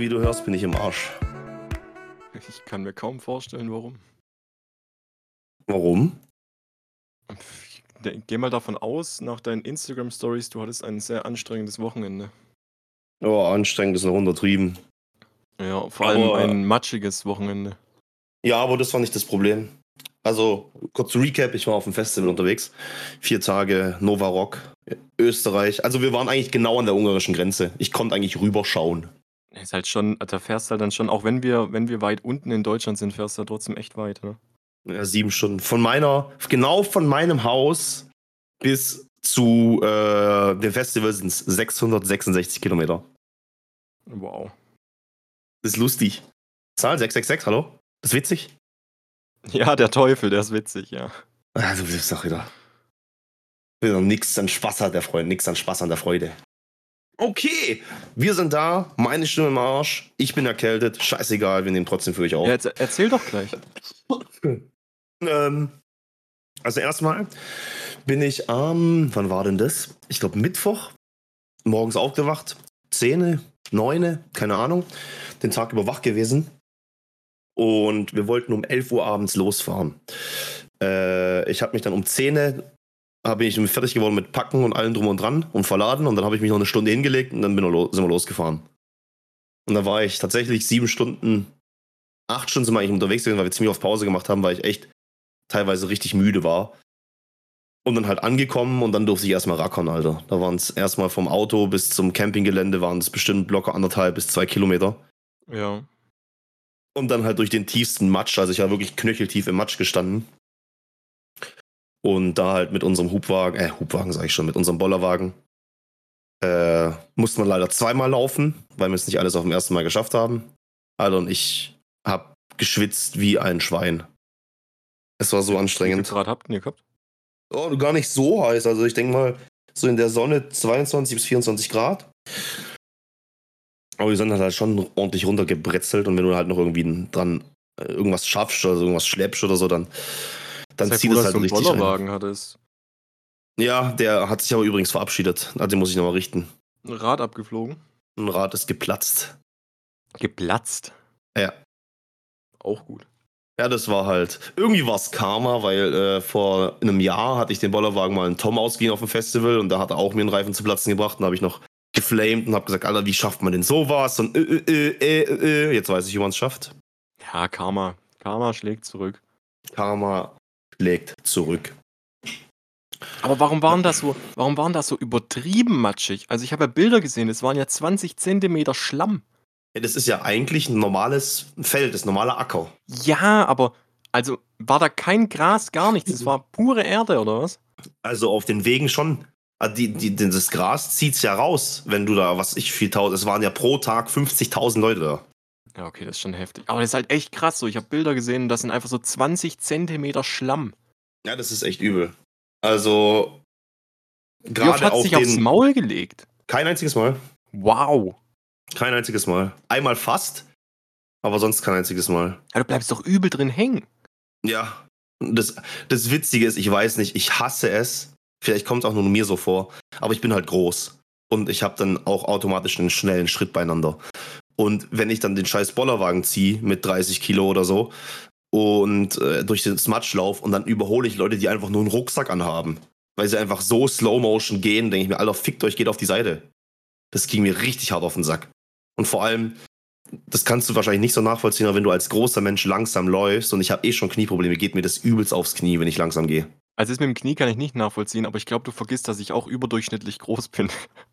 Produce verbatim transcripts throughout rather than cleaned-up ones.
wie du hörst, bin ich im Arsch. Ich kann mir kaum vorstellen, warum. Warum? Ich de- geh mal davon aus, nach deinen Instagram-Stories, du hattest ein sehr anstrengendes Wochenende. Oh, anstrengend ist noch untertrieben. Ja, vor allem Aber ein matschiges Wochenende. ja, aber das war nicht das Problem. Also, kurz zu Recap, ich war auf dem Festival unterwegs. Vier Tage, Nova Rock, Österreich. Also wir waren eigentlich genau an der ungarischen Grenze. Ich konnte eigentlich rüberschauen. Ist halt schon, da fährst halt dann schon, auch wenn wir, wenn wir weit unten in Deutschland sind, fährst du da trotzdem echt weit, ne? Ja, sieben Stunden. Von meiner, genau von meinem Haus bis zu äh, dem Festival sind es sechshundertsechsundsechzig Kilometer. Wow. Das ist lustig. Zahl sechs sechs sechs, hallo? Das ist witzig? Ja, der Teufel, der ist witzig, ja. Also, das ist doch wieder. Wieder nix an Spaß an der Freude, nix an Spaß an der Freude. Okay, wir sind da, meine Stimme im Arsch, ich bin erkältet, scheißegal, wir nehmen trotzdem für euch auf. Ja, jetzt erzähl doch gleich. ähm, also erstmal bin ich am, wann war denn das? Ich glaube Mittwoch, morgens aufgewacht, Zähne, Neune, keine Ahnung, den Tag über wach gewesen und wir wollten um elf Uhr abends losfahren. Äh, ich habe mich dann um Zähne habe ich fertig geworden mit Packen und allem drum und dran und verladen und dann habe ich mich noch eine Stunde hingelegt und dann bin wir lo- sind wir losgefahren. Und da war ich tatsächlich sieben Stunden, acht Stunden sind wir eigentlich unterwegs gewesen, weil wir ziemlich auf Pause gemacht haben, weil ich echt teilweise richtig müde war. Und dann halt angekommen und dann durfte ich erstmal rackern, Alter. Da waren es erstmal vom Auto bis zum Campinggelände waren es bestimmt locker anderthalb bis zwei Kilometer. Ja. Und dann halt durch den tiefsten Matsch, also ich war wirklich knöcheltief im Matsch gestanden. Und da halt mit unserem Hubwagen, äh, Hubwagen sag ich schon, mit unserem Bollerwagen, äh, musste man leider zweimal laufen, weil wir es nicht alles auf dem ersten Mal geschafft haben. Alter, und ich hab geschwitzt wie ein Schwein. Es war so Wie viel anstrengend. Grad habt ihr gehabt? Oh, gar nicht so heiß. Also ich denke mal, so in der Sonne zweiundzwanzig bis vierundzwanzig Grad. Aber die Sonne hat halt schon ordentlich runtergebrezelt und wenn du halt noch irgendwie dran äh, irgendwas schaffst oder so, irgendwas schleppst oder so, dann, dann Sei zieht froh, es dass halt du einen richtig rein. Bollerwagen hattest. Ja, der hat sich aber übrigens verabschiedet. Also den muss ich nochmal richten. Ein Rad abgeflogen. Ein Rad ist geplatzt. Geplatzt. Ja. Auch gut. Ja, das war halt, irgendwie war es Karma, weil äh, vor einem Jahr hatte ich den Bollerwagen mal einen Tom ausgeliehen auf dem Festival und da hat er auch mir einen Reifen zu platzen gebracht und da habe ich noch geflamed und habe gesagt, Alter, wie schafft man denn sowas? Und äh, äh, äh, äh, jetzt weiß ich, wie man es schafft. Ja, Karma. Karma schlägt zurück. Karma schlägt zurück. Aber warum waren das so, warum waren das so übertrieben matschig? Also ich habe ja Bilder gesehen, es waren ja zwanzig Zentimeter Schlamm. Ja, das ist ja eigentlich ein normales Feld, das ist ein normaler Acker. Ja, aber also war da kein Gras, gar nichts. Es war pure Erde, oder was? Also auf den Wegen schon. Ah, Die, die, die- das Gras zieht's ja raus, wenn du da, was ich, viel tausend, es waren ja pro Tag fünfzigtausend Leute da. Ja, okay, das ist schon heftig. Aber das ist halt echt krass so. Ich habe Bilder gesehen, das sind einfach so zwanzig Zentimeter Schlamm. Ja, das ist echt übel. Also, Wie oft gerade hat auf sich aufs den, Maul gelegt? kein einziges Mal. Wow. Kein einziges Mal. Einmal fast, aber sonst kein einziges Mal. Ja, du bleibst doch übel drin hängen. Ja, das, das Witzige ist, ich weiß nicht, ich hasse es. Vielleicht kommt es auch nur mir so vor, aber ich bin halt groß. Und ich habe dann auch automatisch einen schnellen Schritt beieinander. Und wenn ich dann den scheiß Bollerwagen ziehe mit dreißig Kilo oder so und äh, durch den Matsch lauf und dann überhole ich Leute, die einfach nur einen Rucksack anhaben, weil sie einfach so Slow Motion gehen, denke ich mir, Alter, fickt euch, geht auf die Seite. Das ging mir richtig hart auf den Sack. Und vor allem, das kannst du wahrscheinlich nicht so nachvollziehen, aber wenn du als großer Mensch langsam läufst und ich habe eh schon Knieprobleme, geht mir das übelst aufs Knie, wenn ich langsam gehe. Also das mit dem Knie kann ich nicht nachvollziehen, aber ich glaube, du vergisst, dass ich auch überdurchschnittlich groß bin.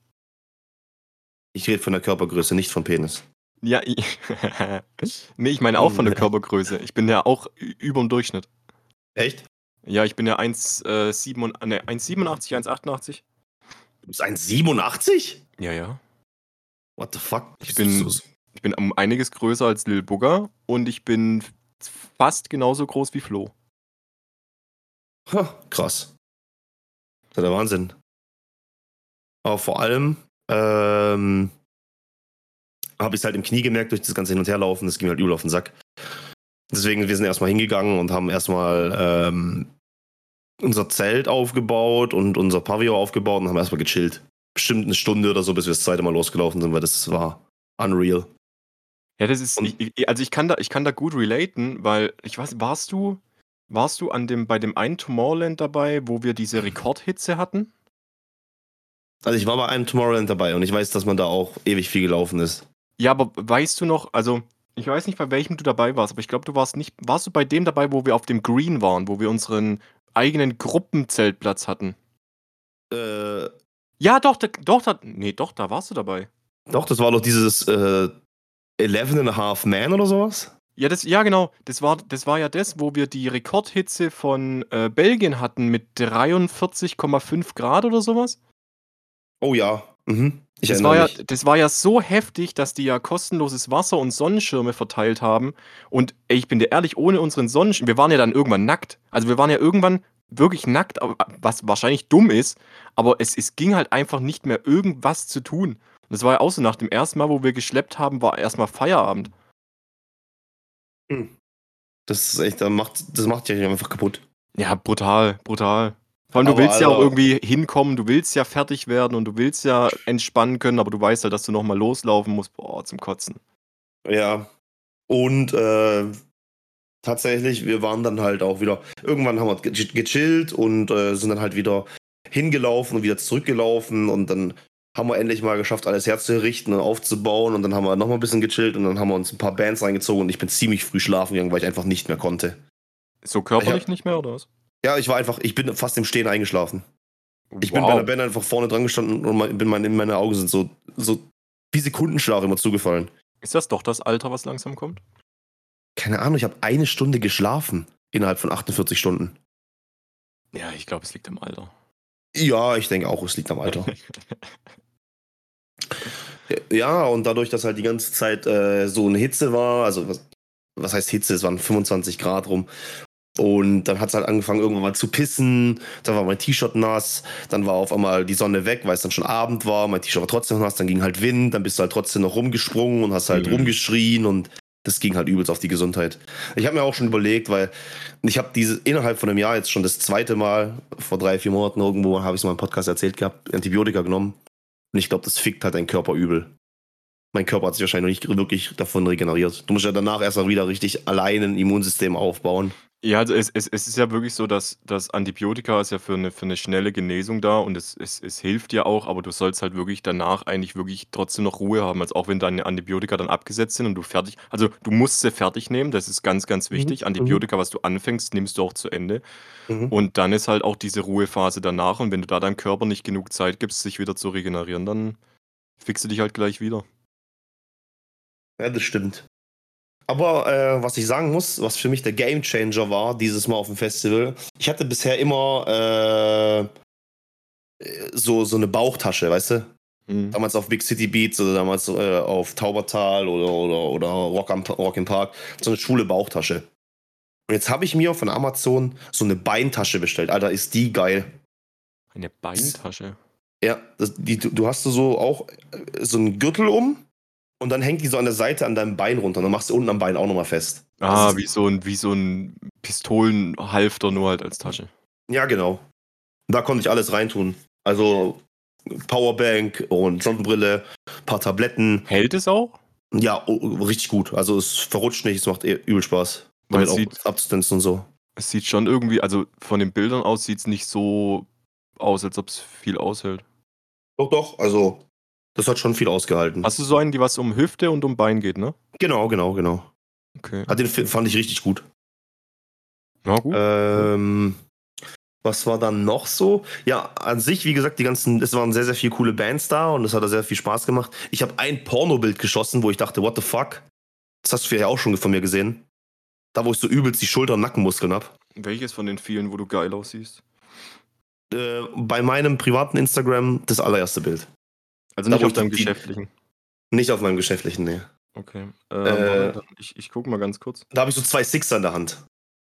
Ich rede von der Körpergröße, nicht vom Penis. Ja, ich, nee, ich meine auch von der Körpergröße. Ich bin ja auch ü- über dem Durchschnitt. Echt? Ja, ich bin ja eins Komma siebenundachtzig, ne, eins Komma siebenundachtzig, eins Komma achtundachtzig. Du bist eins Komma siebenundachtzig? Ja, ja. What the fuck? Ich bin, ich bin um einiges größer als Lil Bugger und ich bin fast genauso groß wie Flo. Ha, krass. Das ist der Wahnsinn. Aber vor allem ähm, habe ich es halt im Knie gemerkt durch das ganze Hin- und Herlaufen. Das ging halt übel auf den Sack. Deswegen, wir sind erstmal hingegangen und haben erstmal ähm, unser Zelt aufgebaut und unser Pavillon aufgebaut und haben erstmal gechillt. Bestimmt eine Stunde oder so, bis wir das zweite Mal losgelaufen sind, weil das war unreal. Ja, das ist, ich, Und ich, also ich kann da, ich kann da gut relaten, weil ich weiß, warst du, warst du an dem, bei dem einen Tomorrowland dabei, wo wir diese Rekordhitze hatten? also ich war bei einem Tomorrowland dabei und ich weiß, dass man da auch ewig viel gelaufen ist. Ja, aber weißt du noch, also ich weiß nicht, bei welchem du dabei warst, aber ich glaube, du warst nicht, warst du bei dem dabei, wo wir auf dem Green waren, wo wir unseren eigenen Gruppenzeltplatz hatten? Äh, Ja, doch, da, doch, da, nee, doch, da warst du dabei. doch, das war doch dieses äh, Eleven and a Half Man oder sowas? Ja, das, ja, genau. Das war, das war ja das, wo wir die Rekordhitze von äh, Belgien hatten mit dreiundvierzig Komma fünf Grad oder sowas. Oh ja, mhm. Ich Das erinnere war ja, mich. das war ja so heftig, dass die ja kostenloses Wasser und Sonnenschirme verteilt haben. Und ey, ich bin dir ehrlich, ohne unseren Sonnenschirm, wir waren ja dann irgendwann nackt. Also wir waren ja irgendwann wirklich nackt, aber- was wahrscheinlich dumm ist, aber es, es ging halt einfach nicht mehr irgendwas zu tun. Und das war ja auch so, nach dem ersten Mal, wo wir geschleppt haben, war erstmal Feierabend. Hm. Das ist echt, das macht, das macht dich einfach kaputt. Ja, brutal, brutal. Vor allem, du Aber willst ja auch Alter, irgendwie hinkommen, du willst ja fertig werden und du willst ja entspannen können, aber du weißt halt, dass du nochmal loslaufen musst. Boah, zum Kotzen. ja. Und äh, tatsächlich, wir waren dann halt auch wieder, irgendwann haben wir ge- gechillt und äh, sind dann halt wieder hingelaufen und wieder zurückgelaufen und dann haben wir endlich mal geschafft, alles herzurichten und aufzubauen und dann haben wir nochmal ein bisschen gechillt und dann haben wir uns ein paar Bands reingezogen und ich bin ziemlich früh schlafen gegangen, weil ich einfach nicht mehr konnte. So Ich hab, körperlich nicht mehr, oder was? ja, ich war einfach, ich bin fast im Stehen eingeschlafen. Ich bin bei einer Wow. Band einfach vorne dran gestanden und mein, bin meine, meine Augen sind so, so wie Sekundenschlaf immer zugefallen. Ist das doch das Alter, was langsam kommt? Keine Ahnung, ich habe eine Stunde geschlafen innerhalb von achtundvierzig Stunden. Ja, ich glaube, es liegt am Alter. Ja, ich denke auch, es liegt am Alter. Ja, und dadurch, dass halt die ganze Zeit äh, so eine Hitze war, also was, was heißt Hitze? Es waren fünfundzwanzig Grad rum. Und dann hat es halt angefangen, irgendwann mal zu pissen. Dann war mein T-Shirt nass. Dann war auf einmal die Sonne weg, weil es dann schon Abend war. Mein T-Shirt war trotzdem nass. Dann ging halt Wind. Dann bist du halt trotzdem noch rumgesprungen und hast halt Mhm. rumgeschrien. Und das ging halt übelst auf die Gesundheit. Ich habe mir auch schon überlegt, weil ich habe diese innerhalb von einem Jahr jetzt schon das zweite Mal, vor drei, vier Monaten irgendwo, habe ich es mal im Podcast erzählt gehabt, Antibiotika genommen. Und ich glaube, das fickt halt deinen Körper übel. Mein Körper hat sich wahrscheinlich noch nicht wirklich davon regeneriert. Du musst ja danach erst mal wieder richtig alleine ein Immunsystem aufbauen. Ja, also es, es, es ist ja wirklich so, dass, dass Antibiotika ist ja für eine, für eine schnelle Genesung da und es, es, es hilft dir auch, aber du sollst halt wirklich danach eigentlich wirklich trotzdem noch Ruhe haben. Also auch wenn deine Antibiotika dann abgesetzt sind und du fertig, also du musst sie fertig nehmen, das ist ganz, ganz Mhm. wichtig. Antibiotika, was du anfängst, nimmst du auch zu Ende. Mhm. Und dann ist halt auch diese Ruhephase danach und wenn du da deinem Körper nicht genug Zeit gibst, sich wieder zu regenerieren, dann fixst du dich halt gleich wieder. Ja, das stimmt. Aber äh, was ich sagen muss, was für mich der Gamechanger war, dieses Mal auf dem Festival, ich hatte bisher immer äh, so, so eine Bauchtasche, weißt du? Mhm. Damals auf Big City Beats oder damals äh, auf Taubertal oder, oder, oder Rock, am, Rock im Park, so eine schwule Bauchtasche. Und jetzt habe ich mir von Amazon so eine Beintasche bestellt. Alter, ist die geil. Eine Beintasche. Ja, das, die, du du hast so auch äh, so einen Gürtel um und dann hängt die so an der Seite an deinem Bein runter. Und dann machst du unten am Bein auch nochmal fest. Das Ah, ist, wie so ein, wie so ein Pistolenhalfter, nur halt als Tasche. ja, genau. Da konnte ich alles reintun. Also Powerbank und Sonnenbrille, paar Tabletten. Hält es auch? Ja, oh, oh, richtig gut. Also es verrutscht nicht, es macht eh übel Spaß. Weil Damit es auch sieht, abzutanzen und so. es sieht schon irgendwie, also von den Bildern aus sieht es nicht so aus, als ob es viel aushält. Doch, doch, also das hat schon viel ausgehalten. Hast du so einen, die was um Hüfte und um Bein geht, ne? Genau, genau, genau. Okay. Hat den Fi- fand ich richtig gut. Na gut. Ähm, was war dann noch so? Ja, an sich, wie gesagt, die ganzen, es waren sehr, sehr viele coole Bands da und es hat sehr viel Spaß gemacht. Ich habe ein Pornobild geschossen, wo ich dachte, what the fuck? Das hast du ja auch schon von mir gesehen. Da, wo ich so übelst die Schulter- und Nackenmuskeln habe. Welches von den vielen, wo du geil aussiehst? Äh, bei meinem privaten Instagram das allererste Bild. Also Da, nicht wo auf ich die, deinem die, geschäftlichen. nicht auf meinem geschäftlichen, nee. Okay. Ähm, warte, Äh, dann, ich, ich guck mal ganz kurz. da habe ich so zwei Sixer in der Hand.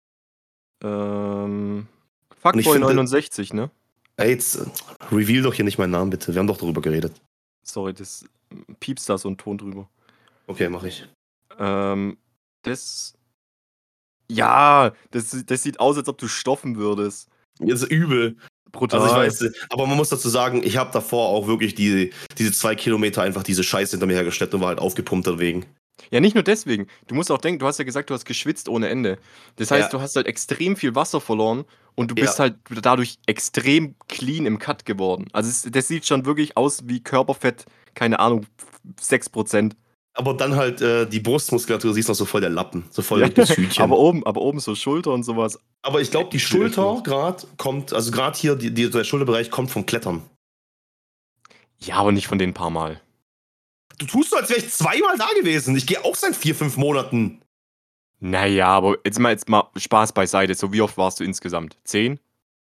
Ähm, Und ich Fuckboy finde, neunundsechzig, ne? ey, jetzt äh, reveal doch hier nicht meinen Namen, bitte. Wir haben doch darüber geredet. Sorry, das piepst da so ein Ton drüber. Okay, mache ich. Ähm, das. Ja, das, das sieht aus, als ob du stoffen würdest. Das ist übel. Brutal. Also ich weiß, äh, aber man muss dazu sagen, ich habe davor auch wirklich die, diese zwei Kilometer einfach diese Scheiße hinter mir hergeschleppt und war halt aufgepumpt deswegen. Ja, nicht nur deswegen. Du musst auch denken, du hast ja gesagt, du hast geschwitzt ohne Ende. Das heißt, Ja, du hast halt extrem viel Wasser verloren und du bist ja. halt dadurch extrem clean im Cut geworden. Also es, das sieht schon wirklich aus wie Körperfett, keine Ahnung, sechs Prozent. Aber dann halt äh, die Brustmuskulatur, siehst noch so voll der Lappen, so Ja, voll das aber Hütchen. oben, aber oben so Schulter und sowas. Aber ich glaube, die Sieht echt gut Schulter aus. gerade kommt, also gerade hier, die, die, der Schulterbereich kommt vom Klettern. Ja, aber nicht von den paar Mal. Du tust so, als wäre ich zweimal da gewesen. Ich gehe auch seit vier, fünf Monaten. Naja, aber jetzt mal, jetzt mal Spaß beiseite. So, wie oft warst du insgesamt? Zehn?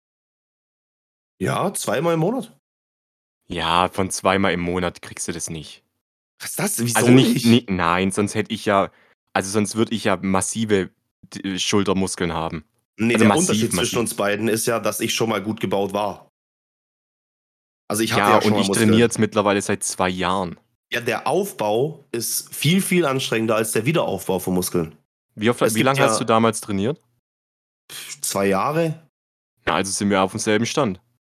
Ja, zweimal im Monat. Ja, von zweimal im Monat kriegst du das nicht. Was ist das? Wieso Also nicht, nicht? ni- nein, sonst hätte ich ja, also sonst würde ich ja massive d- Schultermuskeln haben. Nee, Also der massiv, Unterschied zwischen massiv. uns beiden ist ja, dass ich schon mal gut gebaut war. Also ich hatte Ja, ja schon und mal ich trainiere Muskeln. jetzt mittlerweile seit zwei Jahren. Ja, der Aufbau ist viel, viel anstrengender als der Wiederaufbau von Muskeln. Wie, oft, Es wie gibt lange hast du ja damals trainiert? zwei Jahre. Ja, also sind wir auf demselben Stand.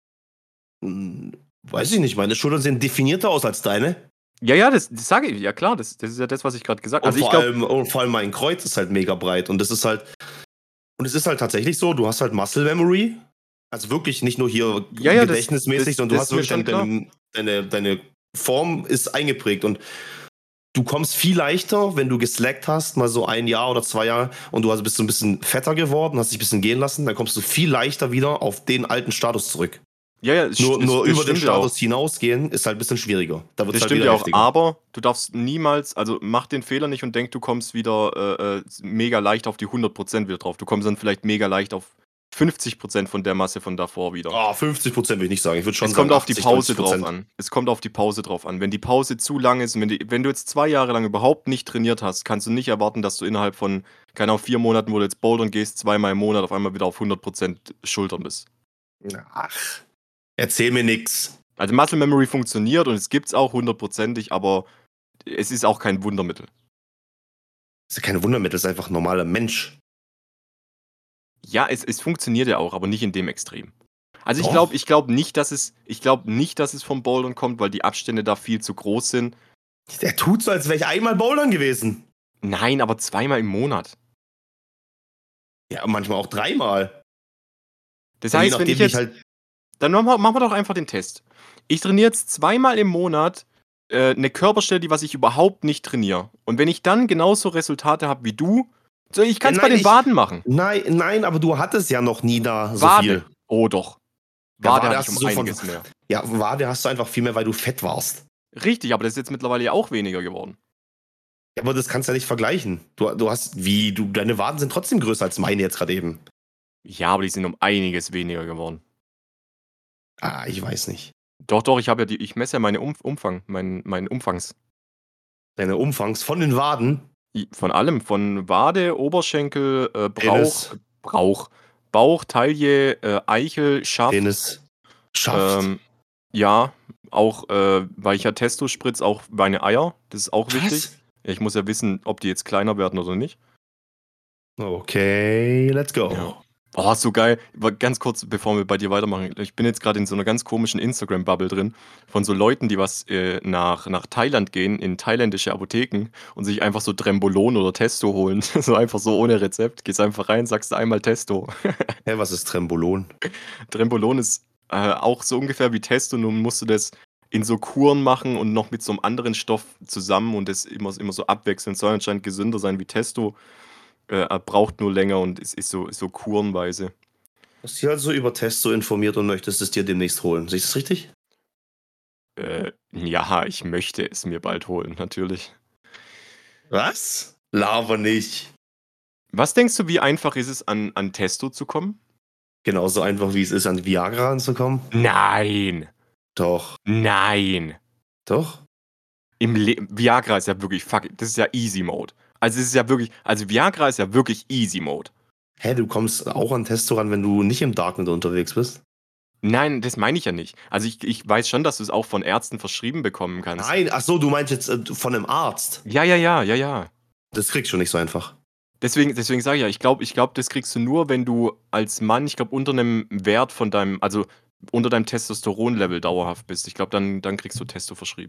Hm, weiß ich nicht, meine Schultern sehen definierter aus als deine. Ja, ja, das, das sage ich. Ja, klar, das, das ist ja das, was ich gerade gesagt habe. Und Also ich vor glaube, allem, und vor allem mein Kreuz ist halt mega breit. Und das ist halt, und es ist halt tatsächlich so, du hast halt Muscle Memory. Also wirklich nicht nur hier ja, ja, das, gedächtnismäßig, das, sondern du das hast ist mir wirklich schon deine, klar. deine, deine, deine Form ist eingeprägt. Und du kommst viel leichter, wenn du geslackt hast, mal so ein Jahr oder zwei Jahre, und du hast, bist so ein bisschen fetter geworden, hast dich ein bisschen gehen lassen, dann kommst du viel leichter wieder auf den alten Status zurück. Ja, ja, es, Nur, das, nur das über den stimmt ja auch. Status hinausgehen ist halt ein bisschen schwieriger. Da wird es Das halt stimmt wieder ja auch, heftiger. aber du darfst niemals, also mach den Fehler nicht und denk, du kommst wieder äh, äh, mega leicht auf die hundert Prozent wieder drauf. Du kommst dann vielleicht mega leicht auf fünfzig Prozent von der Masse von davor wieder. Ah, fünfzig Prozent will ich nicht sagen. Ich würde schon Es sagen kommt auf die achtzig, Pause neunzig drauf Prozent. an. Es kommt auf die Pause drauf an. Wenn die Pause zu lang ist, und wenn, die, wenn du jetzt zwei Jahre lang überhaupt nicht trainiert hast, kannst du nicht erwarten, dass du innerhalb von, keine Ahnung, vier Monaten, wo du jetzt bouldern gehst, zweimal im Monat auf einmal wieder auf hundert Prozent Schultern bist. Ach, erzähl mir nix. Also Muscle Memory funktioniert und es gibt es auch hundertprozentig, aber es ist auch kein Wundermittel. Das ist ja kein Wundermittel, das ist einfach ein normaler Mensch. Ja, es, es funktioniert ja auch, aber nicht in dem Extrem. Also ich Doch. glaube ich glaub nicht, dass es, ich glaube nicht, dass es vom Bouldern kommt, weil die Abstände da viel zu groß sind. Der tut so, als wäre ich einmal bouldern gewesen. Nein, aber zweimal im Monat. Ja, und manchmal auch dreimal. Das Ja, je heißt, wenn ich nachdem, wie ich jetzt, halt. dann machen wir, machen wir doch einfach den Test. Ich trainiere jetzt zweimal im Monat äh, eine Körperstelle, die was ich überhaupt nicht trainiere. Und wenn ich dann genauso Resultate habe wie du, so, ich kann es Ja, bei nein, den ich- Waden machen. Nein, nein, aber du hattest ja noch nie da so Wade. viel. Oh doch. Ja, Wade Wade hatte hast ich um du so von- einiges mehr. Ja, Wade hast du einfach viel mehr, weil du fett warst. Richtig, aber das ist jetzt mittlerweile ja auch weniger geworden. Ja, aber das kannst du ja nicht vergleichen. Du, du hast, wie, du, deine Waden sind trotzdem größer als meine jetzt gerade eben. Ja, aber die sind um einiges weniger geworden. Ah, ich weiß nicht. Doch, doch, ich habe ja die, ich messe ja meine um Umfang, meinen mein Umfangs. Deine Umfangs von den Waden. I- Von allem, von Wade, Oberschenkel, äh, Brauch, Penis. Brauch, Bauch, Taille, äh, Eichel, Schaft. Penis. Schaft. Ähm, ja, auch, äh, weil ich ja Testo spritz, auch meine Eier. Das ist auch wichtig. Was? Ja, ich muss ja wissen, ob die jetzt kleiner werden oder nicht. Okay, let's go. Ja. Oh, ist so geil. Aber ganz kurz, bevor wir bei dir weitermachen. Ich bin jetzt gerade in so einer ganz komischen Instagram-Bubble drin von so Leuten, die was äh, nach, nach Thailand gehen, in thailändische Apotheken und sich einfach so Trembolon oder Testo holen. So einfach so ohne Rezept. Gehst einfach rein, sagst einmal Testo. Hä, was ist Trembolon? Trembolon ist äh, auch so ungefähr wie Testo, nun musst du das in so Kuren machen und noch mit so einem anderen Stoff zusammen und das immer, immer so abwechselnd. Soll anscheinend gesünder sein wie Testo. Äh, er braucht nur länger und es ist so, ist so kurenweise. Du hast dich also über Testo informiert und möchtest es dir demnächst holen. Sehe ich das richtig? Äh, ja, ich möchte es mir bald holen, natürlich. Was? Laber nicht. Was denkst du, wie einfach ist es, an, an Testo zu kommen? Genauso einfach, wie es ist, an Viagra ranzukommen. Nein! Doch. Nein! Doch? Im Le Viagra ist ja wirklich, fuck, das ist ja Easy Mode. Also es ist ja wirklich, also Viagra ist ja wirklich Easy Mode. Hä, du kommst auch an Testo ran, wenn du nicht im Darknet unterwegs bist? Nein, das meine ich ja nicht. Also ich, ich weiß schon, dass du es auch von Ärzten verschrieben bekommen kannst. Nein, ach so, du meinst jetzt äh, von einem Arzt. Ja, ja, ja, ja, ja. Das kriegst du nicht so einfach. Deswegen, deswegen sage ich ja, ich glaube, ich glaub, das kriegst du nur, wenn du als Mann, ich glaube, unter einem Wert von deinem, also unter deinem Testosteronlevel dauerhaft bist. Ich glaube, dann, dann kriegst du Testo verschrieben.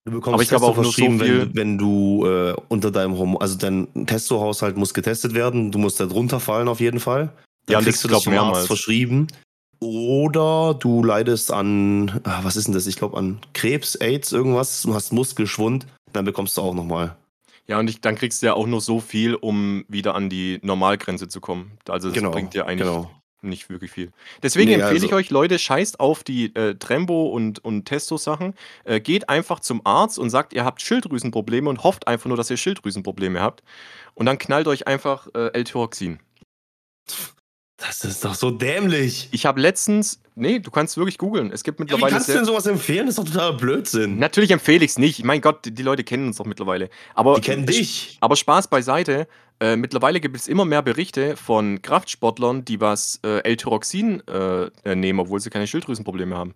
Du Aber bekommst ich glaube Testo auch nur so verschrieben, viel. wenn, wenn du äh, unter deinem Hormon, also dein Testo-Haushalt muss getestet werden, du musst da drunter fallen auf jeden Fall. Dann Ja, und das kriegst ist, du das glaube vom Arzt mehrmals. verschrieben. Oder du leidest an, ah, was ist denn das? Ich glaube an Krebs, AIDS, irgendwas. Du hast Muskelschwund, dann bekommst du auch nochmal. Ja, und ich, dann kriegst du ja auch nur so viel, um wieder an die Normalgrenze zu kommen. Also das Genau, bringt dir eigentlich genau. nicht wirklich viel. Deswegen Nee, empfehle ich also, euch, Leute, scheißt auf die äh, Trembo und, und Testo-Sachen. Äh, geht einfach zum Arzt und sagt, ihr habt Schilddrüsenprobleme und hofft einfach nur, dass ihr Schilddrüsenprobleme habt. Und dann knallt euch einfach äh, L-Tyroxin. das ist doch so dämlich. Ich habe letztens, nee, du kannst wirklich googeln. Es gibt Ja, wie mittlerweile kannst du sehr. denn sowas empfehlen? Das ist doch totaler Blödsinn. Natürlich empfehle ich es nicht. Mein Gott, die die Leute kennen uns doch mittlerweile. Aber, Die kennen äh, dich. aber Spaß beiseite. Äh, mittlerweile gibt es immer mehr Berichte von Kraftsportlern, die was äh, L-Tyroxin äh, äh, nehmen, obwohl sie keine Schilddrüsenprobleme haben.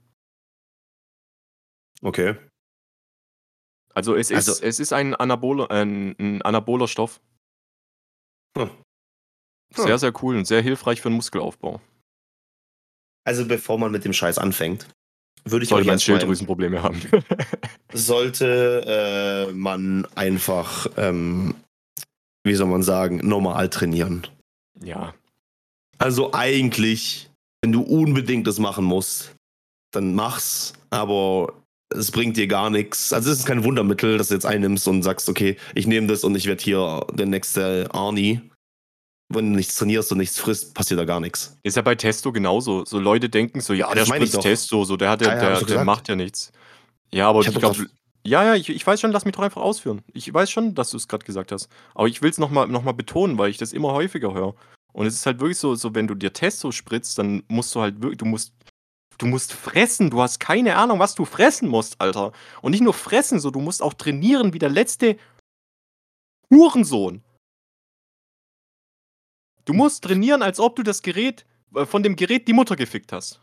Okay. Also es Also, ist, es ist ein, Anabol ein, ein anaboler Stoff. hm, Sehr, hm. sehr cool und sehr hilfreich für den Muskelaufbau. also bevor man mit dem Scheiß anfängt, würde ich Sollte euch man erstmal Schilddrüsenprobleme haben. sollte äh, man einfach, ähm, wie soll man sagen, normal trainieren. Ja. Also eigentlich, wenn du unbedingt das machen musst, dann mach's, aber es bringt dir gar nichts. Also es ist kein Wundermittel, dass du jetzt einnimmst und sagst, okay, ich nehme das und ich werde hier der nächste Arnie. Wenn du nichts trainierst und nichts frisst, passiert da gar nichts. Ist ja bei Testo genauso. So Leute denken so, ja, Ja, der das meine ich spritzt doch. Testo, so der hat ja, Ja, ja, hab ich der, doch der gesagt. macht ja nichts. Ja, aber Ich ich hab doch glaube, grad- ja, ja, ich, ich weiß schon, lass mich doch einfach ausführen. Ich weiß schon, dass du es gerade gesagt hast. Aber ich will es nochmal noch mal betonen, weil ich das immer häufiger höre. Und es ist halt wirklich so, so, wenn du dir Testo spritzt, dann musst du halt wirklich, du musst, du musst fressen. Du hast keine Ahnung, was du fressen musst, Alter. Und nicht nur fressen, so, du musst auch trainieren wie der letzte Hurensohn. Du musst trainieren, als ob du das Gerät, äh, von dem Gerät die Mutter gefickt hast.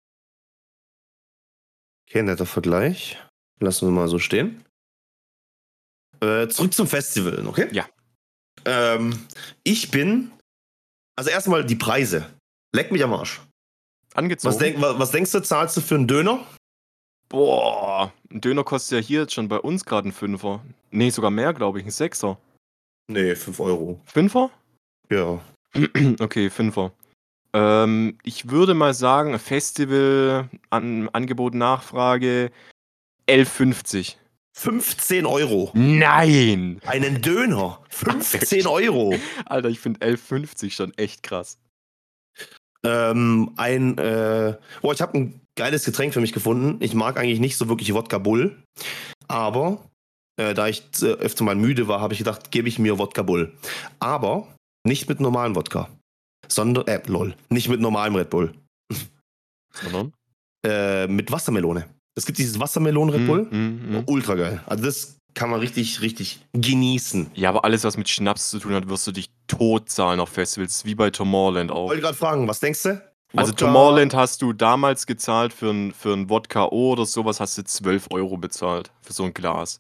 Okay, netter Vergleich. Lassen wir mal so stehen. Äh, zurück zum Festival, okay? Ja. Ähm, ich bin, also erstmal die Preise. Leck mich am Arsch. Angezogen. Was, denk, wa- was denkst du, zahlst du für einen Döner? Boah, ein Döner kostet ja hier jetzt schon bei uns gerade ein Fünfer. Nee, sogar mehr, glaube ich, ein Sechser. Nee, fünf Euro. Fünfer? Ja. Okay, Fünfer. Ähm, ich würde mal sagen, Festival, an, Angebot, Nachfrage, elf fünfzig. fünfzehn Euro. Nein! Einen Döner. fünfzehn Euro. Alter, ich finde elf fünfzig schon echt krass. Ähm, ein, äh, boah, ich habe ein geiles Getränk für mich gefunden. Ich mag eigentlich nicht so wirklich Wodka Bull. Aber, äh, da ich äh, öfter mal müde war, habe ich gedacht, gebe ich mir Wodka Bull. Aber nicht mit normalem Wodka. Sondern, äh, lol, nicht mit normalem Red Bull. Sondern? Äh, mit Wassermelone. Es gibt dieses Wassermelonen-Red Bull. Mm, mm, mm. Ultra geil. Also das kann man richtig, richtig genießen. Ja, aber alles, was mit Schnaps zu tun hat, wirst du dich tot zahlen auf Festivals, wie bei Tomorrowland auch. Wollte gerade fragen, was denkst du? Also Wodka- Tomorrowland hast du damals gezahlt für ein, für ein Wodka O oder sowas, hast du zwölf Euro bezahlt für so ein Glas.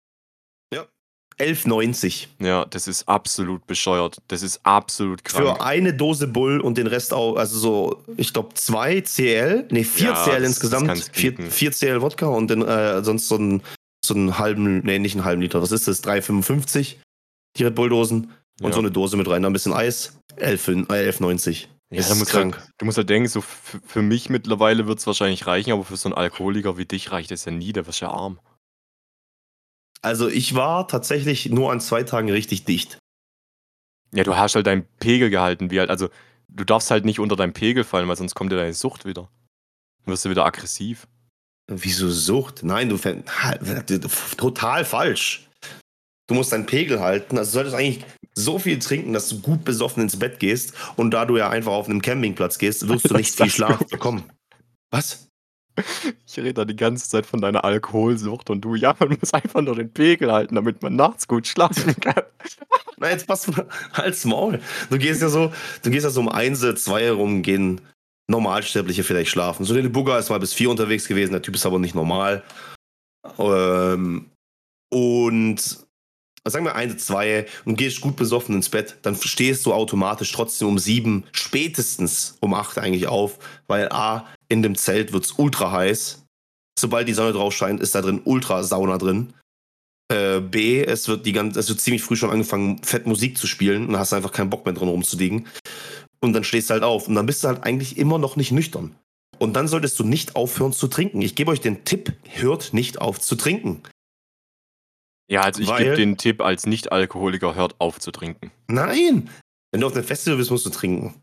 elf neunzig. Ja, das ist absolut bescheuert. Das ist absolut krank. Für eine Dose Bull und den Rest auch, also so, ich glaube zwei C L, nee, vier Ja, C L das- insgesamt, das kann's vier, bieten. vier C L Wodka und dann äh, sonst so einen, so einen halben, nee, nicht einen halben Liter, was ist das, drei fünfundfünfzig, die Red Bull Dosen und Ja. so eine Dose mit rein, ein bisschen Eis, elf neunzig. Ja, ist da musst krank. Halt, du musst halt denken, so f- für mich mittlerweile wird es wahrscheinlich reichen, aber für so einen Alkoholiker wie dich reicht das ja nie, der wirst ja arm. Also ich war tatsächlich nur an zwei Tagen richtig dicht. Ja, du hast halt deinen Pegel gehalten, wie halt, also du darfst halt nicht unter deinen Pegel fallen, weil sonst kommt dir deine Sucht wieder. Dann wirst du wieder aggressiv. Wieso Sucht? Nein, du fänd- ha, total falsch. Du musst deinen Pegel halten. Also du solltest eigentlich so viel trinken, dass du gut besoffen ins Bett gehst. Und da du ja einfach auf einem Campingplatz gehst, wirst du Was nicht viel sagst Schlaf du? bekommen. Was? Ich rede da die ganze Zeit von deiner Alkoholsucht und du, ja, man muss einfach nur den Pegel halten, damit man nachts gut schlafen kann. Na, jetzt pass mal, halt's Maul. Du gehst ja so, du gehst ja so um eins, zwei rum, gehen Normalsterbliche vielleicht schlafen. So, der Bugger ist mal bis vier unterwegs gewesen, der Typ ist aber nicht normal. Ähm, und sagen wir eins, zwei und gehst gut besoffen ins Bett, dann stehst du automatisch trotzdem um sieben, spätestens um acht eigentlich auf, weil A, in dem Zelt wird's ultra heiß Sobald die Sonne drauf scheint, ist da drin Ultrasauna drin. Äh, B, es wird die ganze, es wird ziemlich früh schon angefangen, fett Musik zu spielen und dann hast du einfach keinen Bock mehr drin rumzuliegen. Und dann stehst du halt auf und dann bist du halt eigentlich immer noch nicht nüchtern. Und dann solltest du nicht aufhören zu trinken. Ich gebe euch den Tipp, hört nicht auf zu trinken. Ja, also ich Weil- gebe den Tipp als Nicht-Alkoholiker, hört auf zu trinken. Nein! Wenn du auf einem Festival bist, musst du trinken.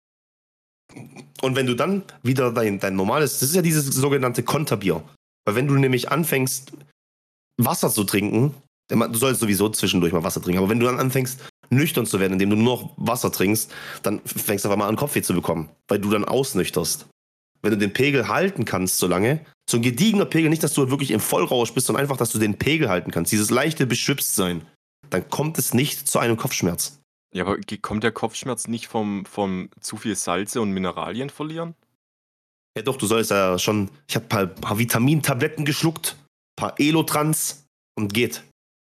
Und wenn du dann wieder dein, dein normales, das ist ja dieses sogenannte Konterbier. Weil wenn du nämlich anfängst, Wasser zu trinken, du sollst sowieso zwischendurch mal Wasser trinken, aber wenn du dann anfängst, nüchtern zu werden, indem du nur noch Wasser trinkst, dann fängst du auf einmal an, Kopfweh zu bekommen, weil du dann ausnüchterst. Wenn du den Pegel halten kannst so lange, so ein gediegener Pegel, nicht, dass du wirklich im Vollrausch bist, sondern einfach, dass du den Pegel halten kannst, dieses leichte Beschwipstsein, dann kommt es nicht zu einem Kopfschmerz. Ja, aber ge- kommt der Kopfschmerz nicht vom, vom zu viel Salze und Mineralien verlieren? Ja doch, du sollst ja schon, ich habe ein paar, paar Vitamintabletten geschluckt, ein paar Elotrans und geht.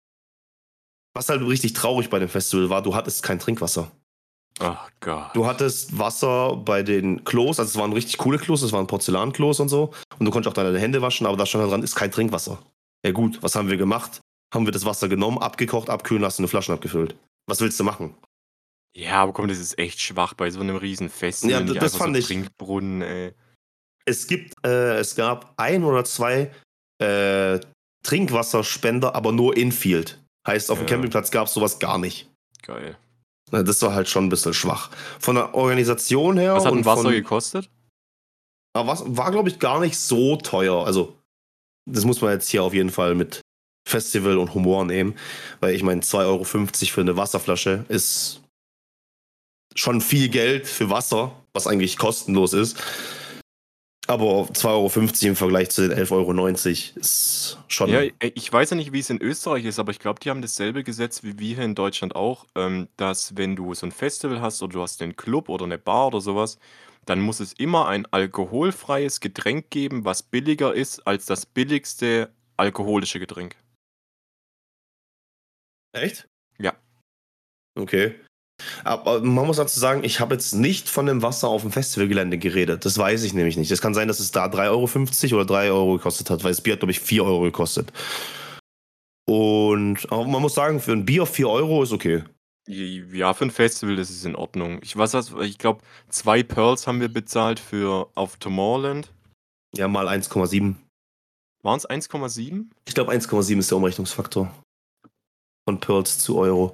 Was halt richtig traurig bei dem Festival war, du hattest kein Trinkwasser. Ach Gott. Du hattest Wasser bei den Klos, also es waren richtig coole Klos, es waren Porzellanklos und so. Und du konntest auch deine Hände waschen, aber da stand halt dran, ist kein Trinkwasser. Ja gut, was haben wir gemacht? Haben wir das Wasser genommen, abgekocht, abkühlen lassen, eine Flaschen abgefüllt. Was willst du machen? Ja, aber komm, das ist echt schwach bei so einem riesen Festival. Ja, nicht das einfach fand so ich- Trinkbrunnen, ey. Es gibt, äh, es gab ein oder zwei äh, Trinkwasserspender, aber nur Infield. Heißt, auf dem Ja. Campingplatz gab es sowas gar nicht. Geil. Na, Das war halt schon ein bisschen schwach. Von der Organisation her Was hat und ein Wasser von, gekostet? aber was war, glaube ich, gar nicht so teuer. Also, das muss man jetzt hier auf jeden Fall mit Festival und Humor nehmen. Weil ich meine, zwei Euro fünfzig für eine Wasserflasche ist schon viel Geld für Wasser, was eigentlich kostenlos ist. Aber zwei Euro fünfzig im Vergleich zu den elf Euro neunzig ist schon. Ja, ey, ich weiß ja nicht, wie es in Österreich ist, aber ich glaube, die haben dasselbe Gesetz wie wir hier in Deutschland auch, ähm, dass wenn du so ein Festival hast oder du hast einen Club oder eine Bar oder sowas, dann muss es immer ein alkoholfreies Getränk geben, was billiger ist als das billigste alkoholische Getränk. Echt? Ja. Okay. Aber man muss dazu sagen, ich habe jetzt nicht von dem Wasser auf dem Festivalgelände geredet. Das weiß ich nämlich nicht. Es kann sein, dass es da drei Euro fünfzig oder drei Euro gekostet hat, weil das Bier hat, glaube ich, vier Euro gekostet. Und aber man muss sagen, für ein Bier vier Euro ist okay. Ja, für ein Festival, das ist in Ordnung. Ich weiß was, ich glaube, zwei Pearls haben wir bezahlt für auf Tomorrowland. Ja, mal eins Komma sieben. Waren es eins Komma sieben? Ich glaube, eins Komma sieben ist der Umrechnungsfaktor. Von Pearls zu Euro.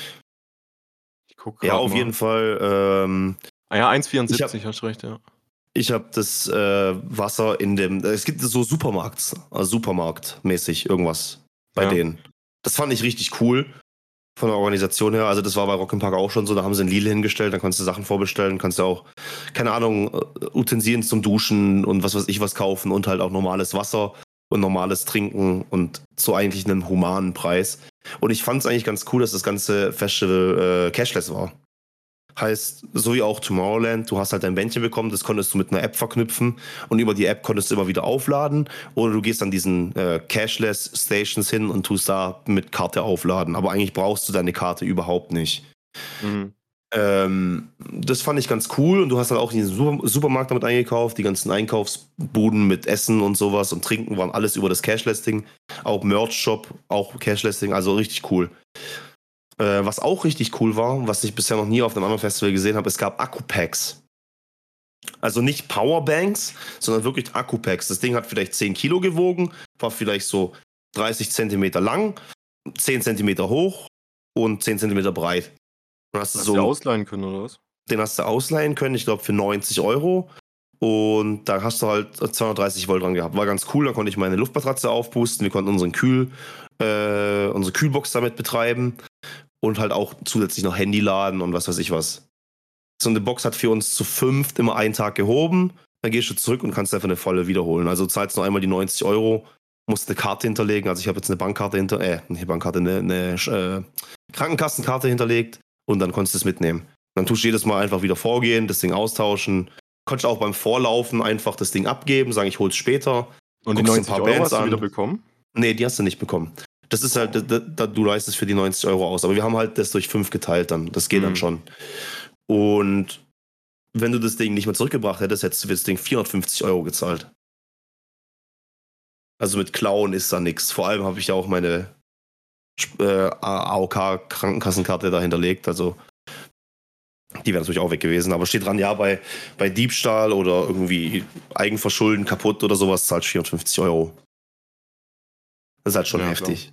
Ich guck Ja, grad auf mal. jeden Fall. Ähm, Ah ja, eins Komma Ich hab- vierundsiebzig, hast recht, ja. ich habe das äh, Wasser in dem. Es gibt so Supermarkts, also Supermarktmäßig irgendwas bei Ja. denen. Das fand ich richtig cool von der Organisation her. Also das war bei Rock im Park auch schon so. Da haben sie ein Lidl hingestellt, dann kannst du Sachen vorbestellen, kannst du auch, keine Ahnung, äh, Utensilien zum Duschen und was weiß ich was kaufen und halt auch normales Wasser und normales Trinken und zu eigentlich einem humanen Preis. Und ich fand es eigentlich ganz cool, dass das ganze Festival äh, cashless war. Heißt, so wie auch Tomorrowland, du hast halt dein Bändchen bekommen, das konntest du mit einer App verknüpfen und über die App konntest du immer wieder aufladen oder du gehst an diesen äh, Cashless Stations hin und tust da mit Karte aufladen. Aber eigentlich brauchst du deine Karte überhaupt nicht. Mhm. Ähm, das fand ich ganz cool und du hast halt auch diesen Super- Supermarkt damit eingekauft, die ganzen Einkaufsbuden mit Essen und sowas und Trinken waren alles über das Cashless-Ding. Auch Merch-Shop, auch Cashless-Ding, also richtig cool. Äh, was auch richtig cool war, was ich bisher noch nie auf einem anderen Festival gesehen habe, es gab Akku-Packs. Also nicht Powerbanks, sondern wirklich Akku-Packs. Das Ding hat vielleicht zehn Kilo gewogen, war vielleicht so dreißig Zentimeter lang, zehn Zentimeter hoch und zehn Zentimeter breit. Dann hast du Hast so du ausleihen können, oder was? den hast du ausleihen können, ich glaube für neunzig Euro. Und da hast du halt zweihundertdreißig Volt dran gehabt. War ganz cool, da konnte ich meine Luftmatratze aufpusten. Wir konnten unseren Kühl, äh, unsere Kühlbox damit betreiben. Und halt auch zusätzlich noch Handy laden und was weiß ich was. So eine Box hat für uns zu fünft immer einen Tag gehoben. Dann gehst du zurück und kannst einfach eine volle wiederholen. Also du zahlst noch einmal die neunzig Euro, musst eine Karte hinterlegen. Also ich habe jetzt eine Bankkarte hinter, äh, nicht Bankkarte, eine, eine äh, Krankenkassenkarte hinterlegt und dann konntest du es mitnehmen. Dann tust du jedes Mal einfach wieder vorgehen, das Ding austauschen. Konntest auch beim Vorlaufen einfach das Ding abgeben, sagen, ich hol's später. Und die Guckst ein neunzig paar Euro Bands hast du an. wieder bekommen? Nee, die hast du nicht bekommen. Das ist halt, da, da, du leistest für die neunzig Euro aus. Aber wir haben halt das durch fünf geteilt dann. Das geht Mhm. dann schon. Und wenn du das Ding nicht mehr zurückgebracht hättest, hättest du für das Ding vierhundertfünfzig Euro gezahlt. Also mit Klauen ist da nichts. Vor allem habe ich ja auch meine äh, A O K-Krankenkassenkarte da hinterlegt. Also die wäre natürlich auch weg gewesen. Aber steht dran, ja, bei, bei Diebstahl oder irgendwie Eigenverschulden kaputt oder sowas zahlst du vierundfünfzig Euro. Das ist halt schon Ja, heftig.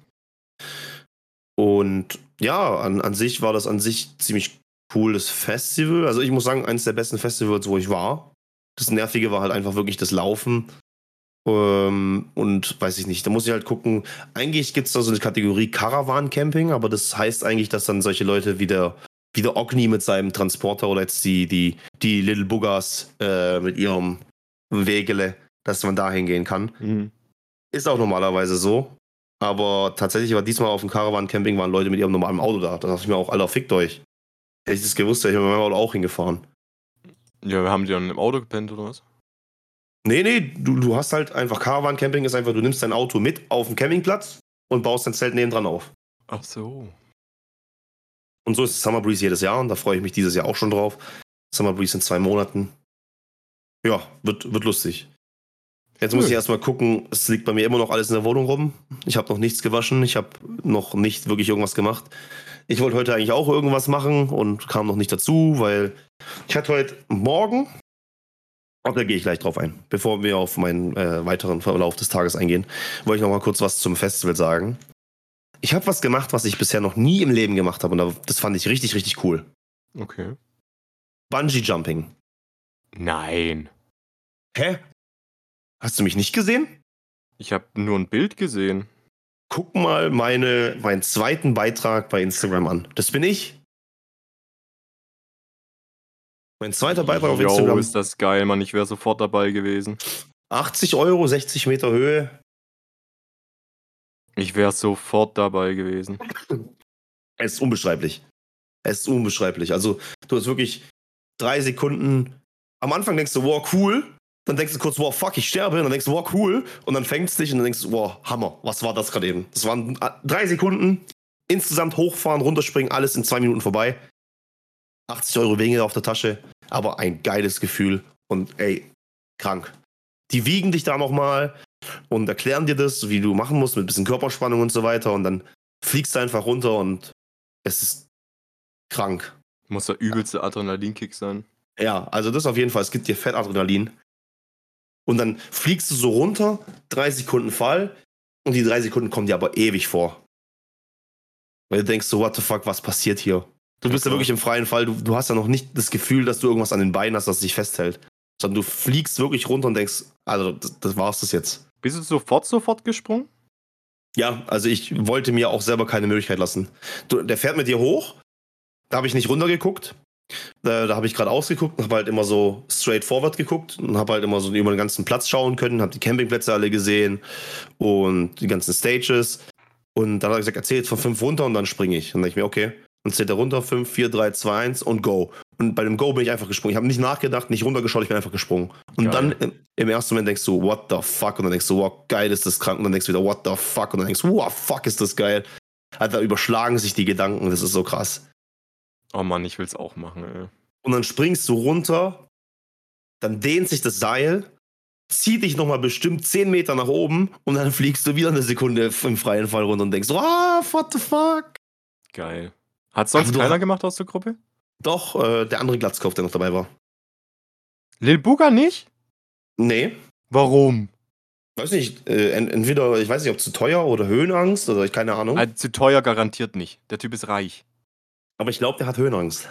Und ja, an, an sich war das an sich ziemlich cooles Festival. Also ich muss sagen, eines der besten Festivals, wo ich war. Das Nervige war halt einfach wirklich das Laufen. Ähm, und weiß ich nicht, da muss ich halt gucken. Eigentlich gibt es da so eine Kategorie Caravan-Camping, aber das heißt eigentlich, dass dann solche Leute wie der, wie der Ogni mit seinem Transporter oder jetzt die, die, die Little Buggers äh, mit ihrem Wegele, dass man da hingehen kann. Mhm. Ist auch normalerweise so. Aber tatsächlich war diesmal auf dem Caravan-Camping waren Leute mit ihrem normalen Auto da. Da dachte ich mir auch, Alter, fickt euch. Hätte ich das gewusst, hätte ich mit meinem Auto auch hingefahren. Ja, wir haben die dann im Auto gepennt oder was? Nee, nee, du, du hast halt einfach Caravan-Camping, ist einfach, du nimmst dein Auto mit auf den Campingplatz und baust dein Zelt nebendran auf. Ach so. Und so ist Summer Breeze jedes Jahr und da freue ich mich dieses Jahr auch schon drauf. Summer Breeze in zwei Monaten. Ja, wird, wird lustig. Jetzt muss Cool. ich erstmal gucken, es liegt bei mir immer noch alles in der Wohnung rum. Ich habe noch nichts gewaschen, ich habe noch nicht wirklich irgendwas gemacht. Ich wollte heute eigentlich auch irgendwas machen und kam noch nicht dazu, weil ich hatte heute Morgen, aber da gehe ich gleich drauf ein, bevor wir auf meinen äh, weiteren Verlauf des Tages eingehen, wollte ich noch mal kurz was zum Festival sagen. Ich habe was gemacht, was ich bisher noch nie im Leben gemacht habe und das fand ich richtig, richtig cool. Okay. Bungee Jumping. Nein. Hä? Hast du mich nicht gesehen? Ich habe nur ein Bild gesehen. Guck mal meine, meinen zweiten Beitrag bei Instagram an. Das bin ich. Mein zweiter Beitrag auf Jo, Instagram. ist das geil, Mann. Ich wäre sofort dabei gewesen. achtzig Euro, sechzig Meter Höhe. Ich wäre sofort dabei gewesen. Es ist unbeschreiblich. Es ist unbeschreiblich. Also, du hast wirklich drei Sekunden. Am Anfang denkst du, wow, cool. Dann denkst du kurz, wow, fuck, ich sterbe. Und dann denkst du, wow, cool. Und dann fängst du dich und dann denkst du, wow, Hammer. Was war das gerade eben? Das waren drei Sekunden. Insgesamt hochfahren, runterspringen, alles in zwei Minuten vorbei. achtzig Euro weniger auf der Tasche. Aber ein geiles Gefühl. Und ey, krank. Die wiegen dich da nochmal und erklären dir das, wie du machen musst, mit ein bisschen Körperspannung und so weiter. Und dann fliegst du einfach runter und es ist krank. Muss der übelste Adrenalinkick sein. Ja, also das auf jeden Fall. Es gibt dir Fettadrenalin. Und dann fliegst du so runter, drei Sekunden Fall und die drei Sekunden kommen dir aber ewig vor. Weil du denkst so, what the fuck, was passiert hier? Du bist ja, klar. wirklich im freien Fall. Du, du hast ja noch nicht das Gefühl, dass du irgendwas an den Beinen hast, das dich festhält. Sondern du fliegst wirklich runter und denkst, also das, das war's das jetzt. Bist du sofort, sofort gesprungen? Ja, also ich wollte mir auch selber keine Möglichkeit lassen. Du, der fährt mit dir hoch, da habe ich nicht runtergeguckt. Da, da habe ich gerade ausgeguckt und habe halt immer so straight forward geguckt und habe halt immer so über den ganzen Platz schauen können, habe die Campingplätze alle gesehen und die ganzen Stages. Und dann hat er gesagt, erzähl jetzt von fünf runter und dann springe ich. Und dann denke ich mir, okay. Dann zählt er runter, fünf, vier, drei, zwei, eins und go. Und bei dem Go bin ich einfach gesprungen. Ich habe nicht nachgedacht, nicht runtergeschaut, ich bin einfach gesprungen. Und Geil. dann im, im ersten Moment denkst du, what the fuck? Und dann denkst du, wow, geil ist das krank. Und dann denkst du wieder, what the fuck? Und dann denkst du, wow, fuck ist das geil. Alter, überschlagen sich die Gedanken, das ist so krass. Oh Mann, ich will's auch machen, ey. Und dann springst du runter, dann dehnt sich das Seil, zieht dich nochmal bestimmt zehn Meter nach oben und dann fliegst du wieder eine Sekunde im freien Fall runter und denkst, ah, what the fuck? Geil. Hat sonst Aber du keiner ha- gemacht aus der Gruppe? Doch, äh, der andere Glatzkopf, der noch dabei war. Lil Booger nicht? Nee, Warum? weiß nicht, äh, ent- entweder, ich weiß nicht, ob zu teuer oder Höhenangst oder ich keine Ahnung. Also, zu teuer garantiert nicht. Der Typ ist reich. Aber ich glaube, der hat Höhenangst.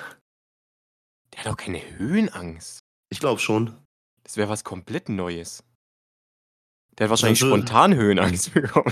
Der hat doch keine Höhenangst. Ich glaube schon. Das wäre was komplett Neues. Der hat wahrscheinlich Das wär- spontan Höhenangst bekommen.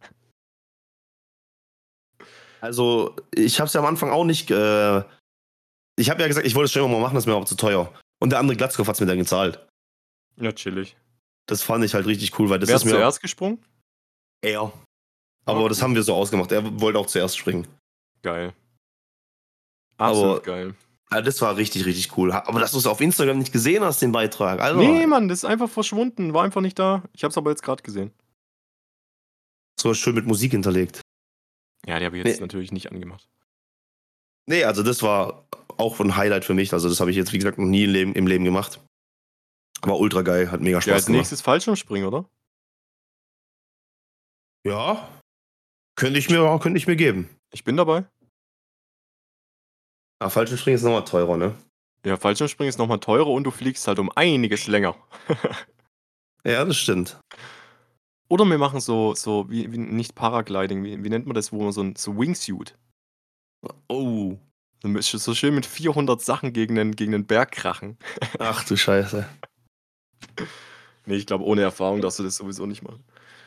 Also, ich habe es ja am Anfang auch nicht. Äh, ich habe ja gesagt, ich wollte es schon immer mal machen, das ist mir aber zu teuer. Und der andere Glatzkopf hat es mir dann gezahlt. Ja, chillig. Das fand ich halt richtig cool, weil das Wer ist ist mir. zuerst gesprungen? Er. Aber Ah, das cool. haben wir so ausgemacht. Er wollte auch zuerst springen. Geil. Absolut Aber- geil. Also das war richtig, richtig cool. Aber dass du es auf Instagram nicht gesehen hast, den Beitrag. Also, Nee, Mann, das ist einfach verschwunden. War einfach nicht da. Ich hab's aber jetzt gerade gesehen. so schön mit Musik hinterlegt. Ja, die habe ich jetzt Nee. natürlich nicht angemacht. Nee, also das war auch ein Highlight für mich. Also das habe ich jetzt, wie gesagt, noch nie im Leben, im Leben gemacht. War ultra geil, hat mega Ja, Spaß als gemacht. nächstes Fallschirmspringen, oder? Ja, könnte ich mir, könnte ich mir geben. Ich bin dabei. Ah, Fallschirmspringen ist nochmal teurer, ne? Ja, Fallschirmspringen ist nochmal teurer und du fliegst halt um einiges länger. Ja, das stimmt. Oder wir machen so, so wie, wie nicht Paragliding, wie, wie nennt man das, wo man so ein so Wingsuit. Oh. Dann ist so schön mit vierhundert Sachen gegen den, gegen den Berg krachen. Ach du Scheiße. Nee, ich glaube, ohne Erfahrung darfst du das sowieso nicht machen.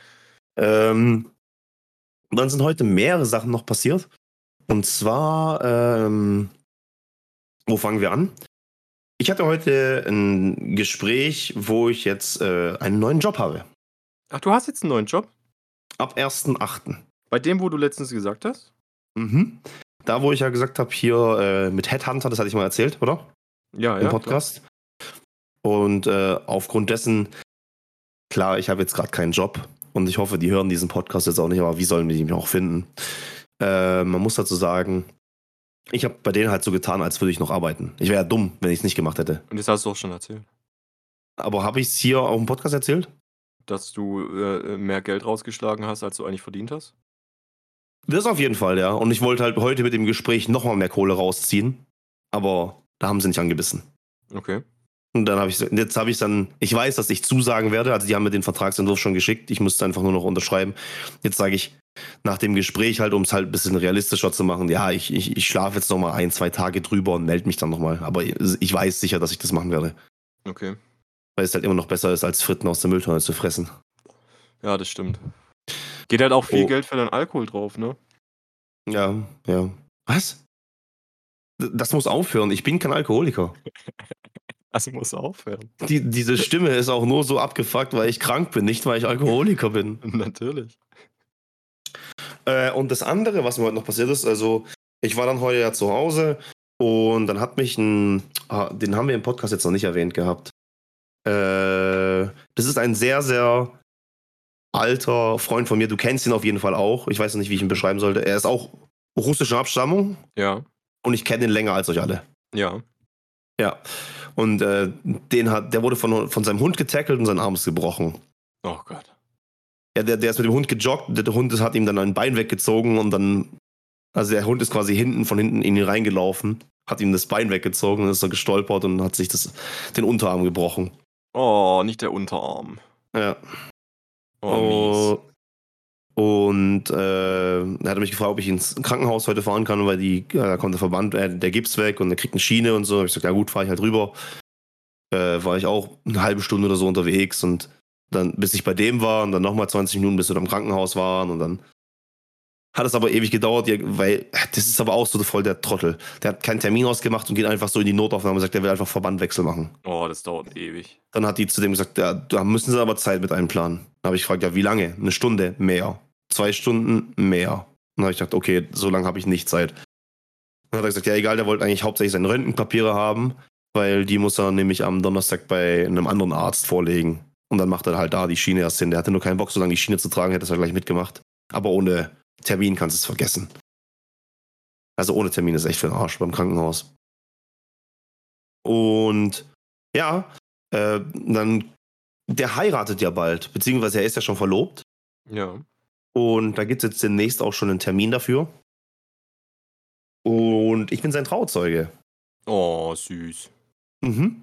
Ähm, dann sind heute mehrere Sachen noch passiert. Und zwar, ähm, wo fangen wir an? Ich hatte heute ein Gespräch, wo ich jetzt äh, einen neuen Job habe. Ach, du hast jetzt einen neuen Job? Ab ersten achten Bei dem, wo du letztens gesagt hast? Mhm. Da, wo ich ja gesagt habe, hier äh, mit Headhunter, das hatte ich mal erzählt, oder? Ja, Im ja. Podcast. Und äh, aufgrund dessen, klar, ich habe jetzt gerade keinen Job und ich hoffe, die hören diesen Podcast jetzt auch nicht, aber wie sollen die mich auch finden? Äh, man muss dazu sagen, ich habe bei denen halt so getan, als würde ich noch arbeiten. Ich wäre ja dumm, wenn ich es nicht gemacht hätte. Und das hast du auch schon erzählt. Aber habe ich es hier auf dem Podcast erzählt? Dass du äh, mehr Geld rausgeschlagen hast, als du eigentlich verdient hast? Das auf jeden Fall, ja. Und ich wollte halt heute mit dem Gespräch nochmal mehr Kohle rausziehen. Aber da haben sie nicht angebissen. Okay. Und dann habe ich, jetzt habe ich dann, ich weiß, dass ich zusagen werde. Also die haben mir den Vertragsentwurf schon geschickt. Ich musste einfach nur noch unterschreiben. Jetzt sage ich nach dem Gespräch halt, um es halt ein bisschen realistischer zu machen, ja, ich, ich, ich schlafe jetzt nochmal ein, zwei Tage drüber und melde mich dann nochmal. Aber ich weiß sicher, dass ich das machen werde. Okay. Weil es halt immer noch besser ist, als Fritten aus der Mülltonne zu fressen. Ja, das stimmt. Geht halt auch viel Oh. Geld für deinen Alkohol drauf, ne? Ja, ja. Was? D- Das muss aufhören. Ich bin kein Alkoholiker. Also muss aufhören. Die, diese Stimme ist auch nur so abgefuckt, weil ich krank bin, nicht weil ich Alkoholiker bin. Natürlich. Äh, und das andere, was mir heute noch passiert ist, also ich war dann heute ja zu Hause und dann hat mich ein, ah, den haben wir im Podcast jetzt noch nicht erwähnt gehabt. Äh, das ist ein sehr, sehr alter Freund von mir. Du kennst ihn auf jeden Fall auch. Ich weiß noch nicht, wie ich ihn beschreiben sollte. Er ist auch russischer Abstammung Ja. und ich kenne ihn länger als euch alle. Ja. Ja. Und äh, den hat, der wurde von, von seinem Hund getackelt und sein Arm ist gebrochen. Oh Gott. Ja, der, der ist mit dem Hund gejoggt, der Hund hat ihm dann ein Bein weggezogen und dann, also der Hund ist quasi hinten, von hinten in ihn reingelaufen, hat ihm das Bein weggezogen und ist so gestolpert und hat sich das, den Unterarm gebrochen. Oh, nicht der Unterarm. Ja. Oh, mies. Und äh, er hat mich gefragt, ob ich ins Krankenhaus heute fahren kann, weil die, ja, da kommt der Verband, äh, der Gips weg und der kriegt eine Schiene und so. Ich gesagt, ja gut, fahre ich halt rüber. Äh, war ich auch eine halbe Stunde oder so unterwegs und dann, bis ich bei dem war und dann nochmal zwanzig Minuten, bis wir dann im Krankenhaus waren und dann hat es aber ewig gedauert, weil das ist aber auch so voll der Trottel. Der hat keinen Termin ausgemacht und geht einfach so in die Notaufnahme und sagt, er will einfach Verbandwechsel machen. Oh, das dauert ewig. Dann hat die zu dem gesagt, ja, da müssen sie aber Zeit mit einplanen. Dann habe ich gefragt, ja, wie lange? Eine Stunde? Mehr. Zwei Stunden? Mehr. Und dann habe ich gedacht, okay, so lange habe ich nicht Zeit. Dann hat er gesagt, ja, egal, der wollte eigentlich hauptsächlich seine Röntgenpapiere haben, weil die muss er nämlich am Donnerstag bei einem anderen Arzt vorlegen. Und dann macht er halt da die Schiene erst hin. Der hatte nur keinen Bock, so lange die Schiene zu tragen, hätte es ja gleich mitgemacht. Aber ohne Termin kannst du es vergessen. Also ohne Termin ist echt für den Arsch beim Krankenhaus. Und ja, äh, dann, der heiratet ja bald, beziehungsweise er ist ja schon verlobt. Ja. Und da gibt es jetzt demnächst auch schon einen Termin dafür. Und ich bin sein Trauzeuge. Oh, süß. Mhm.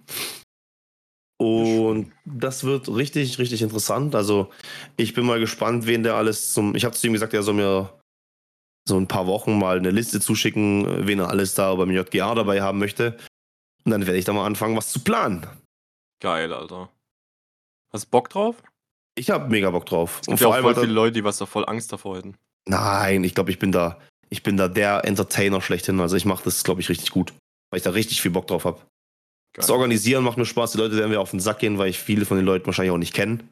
Und das wird richtig, richtig interessant. Also ich bin mal gespannt, wen der alles zum... Ich habe zu ihm gesagt, er soll mir so ein paar Wochen mal eine Liste zuschicken, wen er alles da beim J G A dabei haben möchte. Und dann werde ich da mal anfangen, was zu planen. Geil, Alter. Hast du Bock drauf? Ich habe mega Bock drauf. Es gibt ja auch voll viele Leute, die was da voll Angst davor hätten. Nein, ich glaube, ich bin da, ich bin da der Entertainer schlechthin. Also ich mache das, glaube ich, richtig gut, weil ich da richtig viel Bock drauf habe. Das Organisieren macht mir Spaß. Die Leute werden mir auf den Sack gehen, weil ich viele von den Leuten wahrscheinlich auch nicht kenne.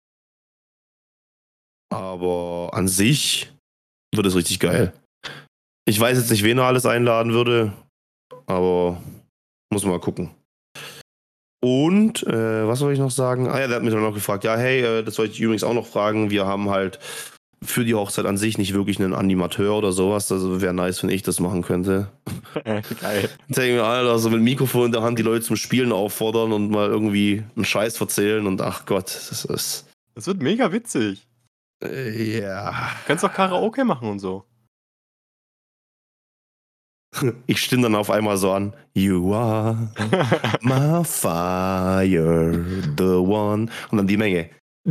Aber an sich wird es richtig geil. Ich weiß jetzt nicht, wen er alles einladen würde, aber muss man mal gucken. Und, äh, was soll ich noch sagen? Ah ja, der hat mich dann noch gefragt, ja, hey, äh, das wollte ich übrigens auch noch fragen. Wir haben halt für die Hochzeit an sich nicht wirklich einen Animateur oder sowas. Also wäre nice, wenn ich das machen könnte. Geil. Ich denke mir, Alter, so mit dem Mikrofon in der Hand die Leute zum Spielen auffordern und mal irgendwie einen Scheiß erzählen und ach Gott, das ist... Das wird mega witzig. Äh, ja. Du kannst doch Karaoke machen und so. Ich stimme dann auf einmal so an. You are my fire, the one. Und dann die Menge.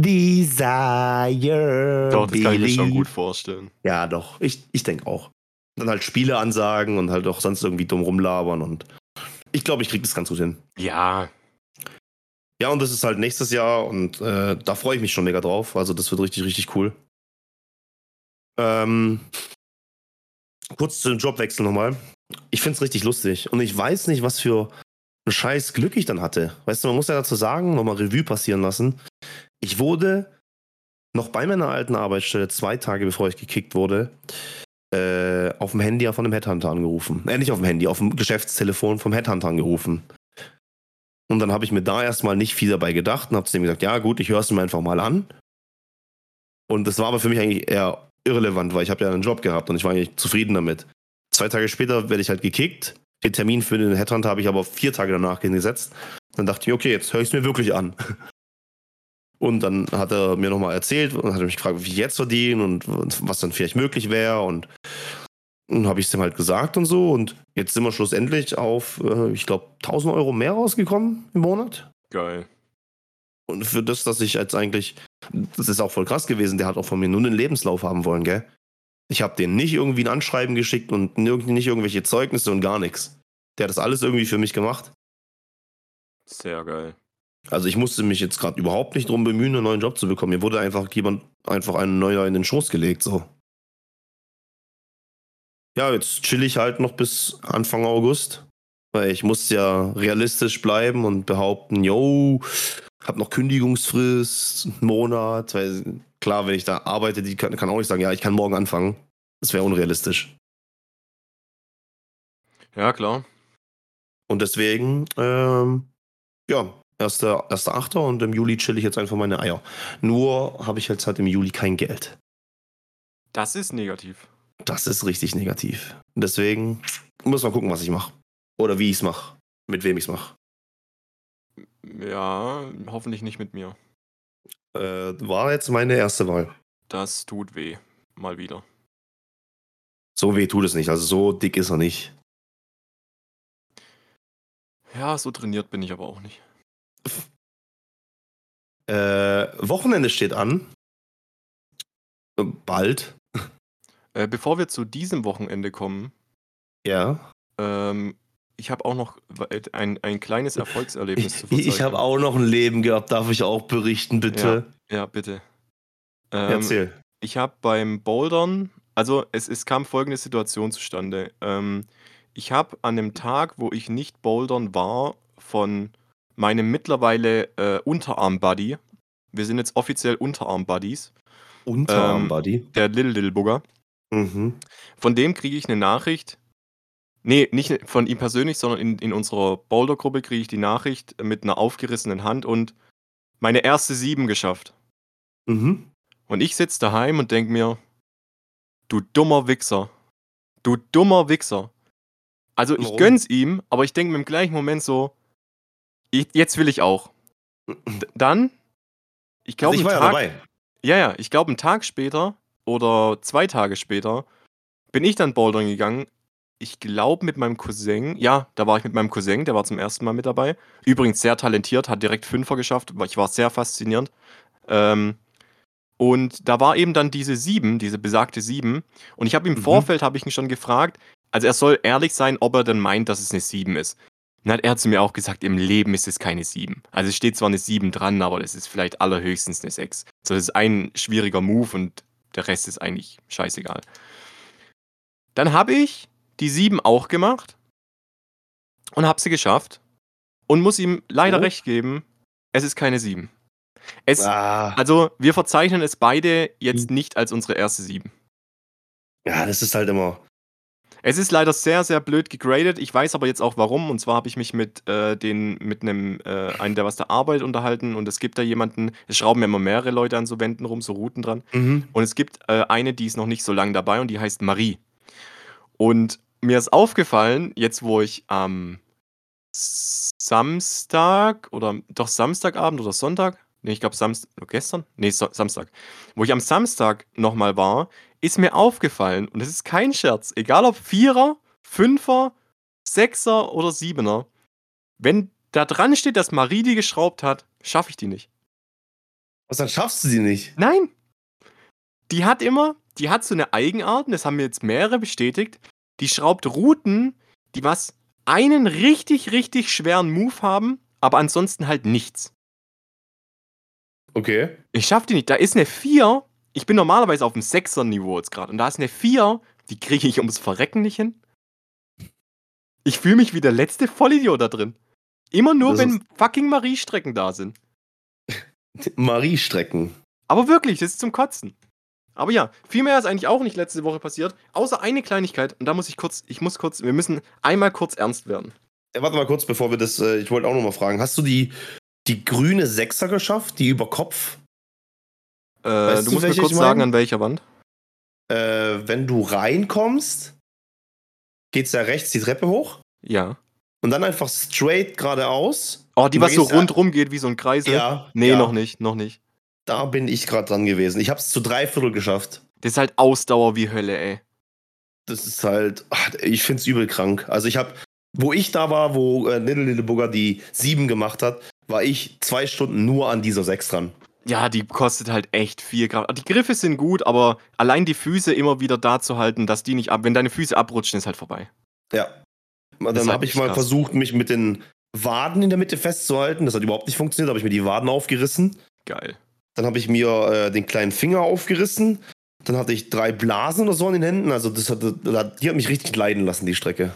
Desire, Doch, das kann ich mir schon believe. gut vorstellen. Ja, doch. Ich, ich denke auch. Dann halt Spiele ansagen und halt auch sonst irgendwie dumm rumlabern. Und ich glaube, ich kriege das ganz gut hin. Ja, Ja, und das ist halt nächstes Jahr und äh, da freue ich mich schon mega drauf. Also das wird richtig, richtig cool. Ähm, kurz zu dem Jobwechsel nochmal. Ich finde es richtig lustig. Und ich weiß nicht, was für ein scheiß Glück ich dann hatte. Weißt du, man muss ja dazu sagen, nochmal Revue passieren lassen. Ich wurde noch bei meiner alten Arbeitsstelle, zwei Tage bevor ich gekickt wurde, äh, auf dem Handy von einem Headhunter angerufen. Äh, nicht auf dem Handy, auf dem Geschäftstelefon vom Headhunter angerufen. Und dann habe ich mir da erstmal nicht viel dabei gedacht und habe zu dem gesagt, ja gut, ich höre es mir einfach mal an. Und das war aber für mich eigentlich eher irrelevant, weil ich habe ja einen Job gehabt und ich war eigentlich zufrieden damit. Zwei Tage später werde ich halt gekickt. Den Termin für den Headhunter habe ich aber vier Tage danach hingesetzt. Dann dachte ich, okay, jetzt höre ich es mir wirklich an. Und dann hat er mir nochmal erzählt und hat mich gefragt, wie ich jetzt verdiene und was dann vielleicht möglich wäre. Und dann habe ich es ihm halt gesagt und so. Und jetzt sind wir schlussendlich auf, äh, ich glaube, tausend Euro mehr rausgekommen im Monat. geil. Und für das, dass ich jetzt eigentlich, das ist auch voll krass gewesen, der hat auch von mir nur einen Lebenslauf haben wollen, gell? Ich habe denen nicht irgendwie ein Anschreiben geschickt und nicht irgendwelche Zeugnisse und gar nichts. Der hat das alles irgendwie für mich gemacht. Sehr geil. Also ich musste mich jetzt gerade überhaupt nicht drum bemühen, einen neuen Job zu bekommen. Mir wurde einfach jemand einfach einen neuer in den Schoß gelegt, so. Ja, jetzt chill ich halt noch bis Anfang August, weil ich muss ja realistisch bleiben und behaupten, yo, hab noch Kündigungsfrist, einen Monat, weil klar, wenn ich da arbeite, die kann, kann auch nicht sagen, ja, ich kann morgen anfangen. Das wäre unrealistisch. Ja, klar. Und deswegen, ähm, ja, erster Achter und im Juli chill ich jetzt einfach meine Eier. Nur habe ich jetzt halt im Juli kein Geld. Das ist negativ. Das ist richtig negativ. Deswegen muss man gucken, was ich mache. Oder wie ich es mache. Mit wem ich es mache. Ja, hoffentlich nicht mit mir. Äh, war jetzt meine erste Wahl. Das tut weh. Mal wieder. So weh tut es nicht. Also so dick ist er nicht. Ja, so trainiert bin ich aber auch nicht. Äh, Wochenende steht an. Äh, Bald. Äh, bevor wir zu diesem Wochenende kommen, Ja. ähm, ich habe auch noch ein, ein kleines Erfolgserlebnis zu verzeichnen. Ich habe auch noch ein Leben gehabt. Darf ich auch berichten, bitte? Ja, ja bitte. Ähm, Erzähl. Ich habe beim Bouldern, also es, es kam folgende Situation zustande. Ähm, ich habe an dem Tag, wo ich nicht bouldern war, von meinem mittlerweile äh, Unterarm-Buddy, wir sind jetzt offiziell Unterarm-Buddies, Unterarm-Buddy. der Little Little Bugger, Mhm. von dem kriege ich eine Nachricht, nee, nicht von ihm persönlich, sondern in, in unserer Boulder-Gruppe kriege ich die Nachricht mit einer aufgerissenen Hand und meine erste sieben geschafft. Mhm. Und ich sitze daheim und denke mir, du dummer Wichser. Du dummer Wichser. Also ich Warum? gönn's ihm, aber ich denke mir im gleichen Moment so, ich, jetzt will ich auch. D dann, ich glaube, Also ich einen war ja Tag, dabei. ja, ja, ich glaube, einen Tag später oder zwei Tage später bin ich dann bouldern gegangen. Ich glaube mit meinem Cousin, ja, da war ich mit meinem Cousin, der war zum ersten Mal mit dabei. Übrigens sehr talentiert, hat direkt Fünfer geschafft, ich war sehr faszinierend. Ähm, und da war eben dann diese sieben, diese besagte sieben. Und ich habe im Mhm. Vorfeld, habe ich ihn schon gefragt, also er soll ehrlich sein, ob er denn meint, dass es eine sieben ist. Und dann hat er zu mir auch gesagt, im Leben ist es keine sieben. Also es steht zwar eine sieben dran, aber das ist vielleicht allerhöchstens eine sechs. So, das ist ein schwieriger Move und der Rest ist eigentlich scheißegal. Dann habe ich die sieben auch gemacht und habe sie geschafft und muss ihm leider Oh. recht geben, es ist keine sieben. Es, Ah. also wir verzeichnen es beide jetzt nicht als unsere erste sieben. Ja, das ist halt immer. Es ist leider sehr, sehr blöd gegradet. Ich weiß aber jetzt auch warum. Und zwar habe ich mich mit äh, den, mit einem, äh, einem, der was der Arbeit unterhalten. Und es gibt da jemanden, es schrauben ja immer mehrere Leute an so Wänden rum, so Routen dran. Mhm. Und es gibt äh, eine, die ist noch nicht so lange dabei und die heißt Marie. Und mir ist aufgefallen, jetzt wo ich am Samstag oder doch Samstagabend oder Sonntag, nee, ich glaube Samstag, gestern? Nee, so, Samstag. Wo ich am Samstag nochmal war, ist mir aufgefallen, und das ist kein Scherz, egal ob Vierer, Fünfer, Sechser oder Siebener, wenn da dran steht, dass Marie die geschraubt hat, schaffe ich die nicht. Was, dann schaffst du sie nicht? Nein! Die hat immer, die hat so eine Eigenart, und das haben mir jetzt mehrere bestätigt, die schraubt Routen, die was einen richtig, richtig schweren Move haben, aber ansonsten halt nichts. Okay. Ich schaff die nicht. Da ist eine vier, ich bin normalerweise auf dem Sechser-Niveau jetzt gerade, und da ist eine vier, die kriege ich ums Verrecken nicht hin. Ich fühle mich wie der letzte Vollidiot da drin. Immer nur, Das wenn ist- fucking Marie-Strecken da sind. Marie-Strecken. Aber wirklich, das ist zum Kotzen. Aber ja, viel mehr ist eigentlich auch nicht letzte Woche passiert, außer eine Kleinigkeit, und da muss ich kurz, ich muss kurz, wir müssen einmal kurz ernst werden. Ja, warte mal kurz, bevor wir das, äh, ich wollte auch noch mal fragen, hast du die, die grüne Sechser geschafft, die über Kopf? Äh, Weißt du du, musst mir welche kurz ich sagen, mein? an welcher Wand. Äh, wenn du reinkommst, geht's da rechts die Treppe hoch Ja. und dann einfach straight geradeaus. Oh, die Und was dann so gehst du- rundrum geht wie so ein Kreisel? Ja, Nee, ja. noch nicht, noch nicht. Da bin ich gerade dran gewesen. Ich hab's zu drei Viertel geschafft. Das ist halt Ausdauer wie Hölle, ey. Das ist halt, ach, ich find's übel krank. Also ich hab, wo ich da war, wo äh, Little Little Booger die sieben gemacht hat, war ich zwei Stunden nur an dieser sechs dran. Ja, die kostet halt echt viel Kraft. Die Griffe sind gut, aber allein die Füße immer wieder da zu halten, dass die nicht ab. Wenn deine Füße abrutschen, ist halt vorbei. Ja. Dann ist halt habe ich echt mal krass. versucht, mich mit den Waden in der Mitte festzuhalten. Das hat überhaupt nicht funktioniert. Da habe ich mir die Waden aufgerissen. Geil. Dann habe ich mir äh, den kleinen Finger aufgerissen. Dann hatte ich drei Blasen oder so in den Händen. Also das hat, das- die hat mich richtig leiden lassen, die Strecke.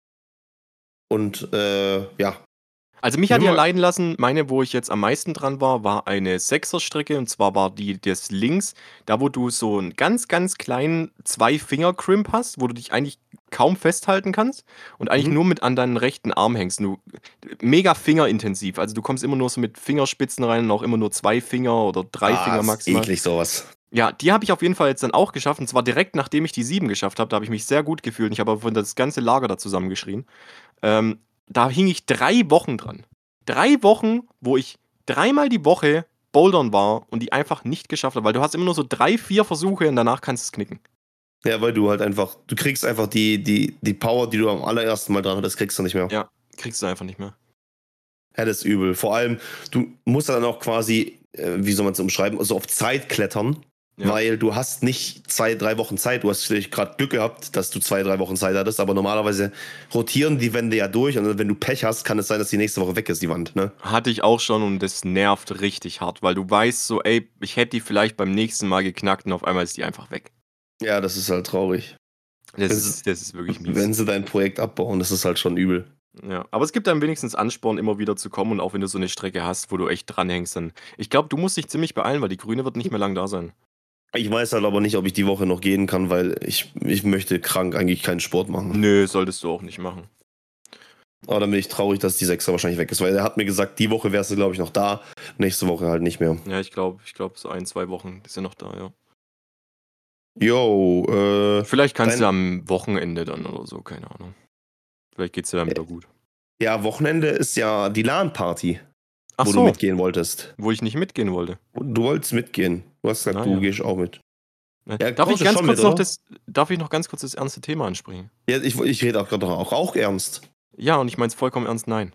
Und äh, ja. Also mich hat ja Nummer- leiden lassen, meine, wo ich jetzt am meisten dran war, war eine Sechser-Strecke, und zwar war die des links, da wo du so einen ganz, ganz kleinen Zwei-Finger-Crimp hast, wo du dich eigentlich kaum festhalten kannst und eigentlich Mhm. nur mit an deinen rechten Arm hängst. Du, mega fingerintensiv, also du kommst immer nur so mit Fingerspitzen rein und auch immer nur zwei Finger oder drei ah, Finger ist maximal. eklig sowas. Ja, die habe ich auf jeden Fall jetzt dann auch geschafft, und zwar direkt nachdem ich die sieben geschafft habe. Da habe ich mich sehr gut gefühlt, und ich habe aber von das ganze Lager da zusammengeschrien. Ähm, da hing ich drei Wochen dran. Drei Wochen, wo ich dreimal die Woche bouldern war und die einfach nicht geschafft habe, weil du hast immer nur so drei, vier Versuche und danach kannst du es knicken. Ja, weil du halt einfach, du kriegst einfach die, die, die Power, die du am allerersten Mal dran hattest, kriegst du nicht mehr. Ja, kriegst du einfach nicht mehr. Ja, das ist übel. Vor allem, du musst dann auch quasi, äh, wie soll man es umschreiben, also auf Zeit klettern, Ja. weil du hast nicht zwei, drei Wochen Zeit. Du hast vielleicht gerade Glück gehabt, dass du zwei, drei Wochen Zeit hattest, aber normalerweise rotieren die Wände ja durch, und wenn du Pech hast, kann es sein, dass die nächste Woche weg ist, die Wand, ne? Hatte ich auch schon, und das nervt richtig hart, weil du weißt so, ey, ich hätte die vielleicht beim nächsten Mal geknackt und auf einmal ist die einfach weg. Ja, das ist halt traurig. Das, Das- ist, das ist wirklich mies. Wenn sie dein Projekt abbauen, das ist halt schon übel. Ja, aber es gibt dann wenigstens Ansporn, immer wieder zu kommen, und auch wenn du so eine Strecke hast, wo du echt dranhängst, dann. Ich glaube, du musst dich ziemlich beeilen, weil die Grüne wird nicht mehr lang da sein. Ich weiß halt aber nicht, ob ich die Woche noch gehen kann, weil ich, ich möchte krank eigentlich keinen Sport machen. Nö, solltest du auch nicht machen. Aber dann bin ich traurig, dass die Sechser wahrscheinlich weg ist, weil er hat mir gesagt, die Woche wärst du, glaube ich, noch da, nächste Woche halt nicht mehr. Ja, ich glaube, ich glaube, so ein, zwei Wochen ist ja noch da, ja. Yo, äh, Vielleicht kannst Dein- du am Wochenende dann oder so, keine Ahnung. Vielleicht geht's dir dann wieder gut. ja, Wochenende ist ja die LAN-Party, Ach wo so, du mitgehen wolltest. wo ich nicht mitgehen wollte. Du wolltest mitgehen. Du hast gesagt, Na du ja. gehst auch mit. Ja, darf, kommst ich du ganz schon kurz mit, noch oder? das, darf ich noch ganz kurz das ernste Thema ansprechen? Ja, ich, ich rede auch gerade auch, auch ernst. Ja, und ich meine es vollkommen ernst, nein.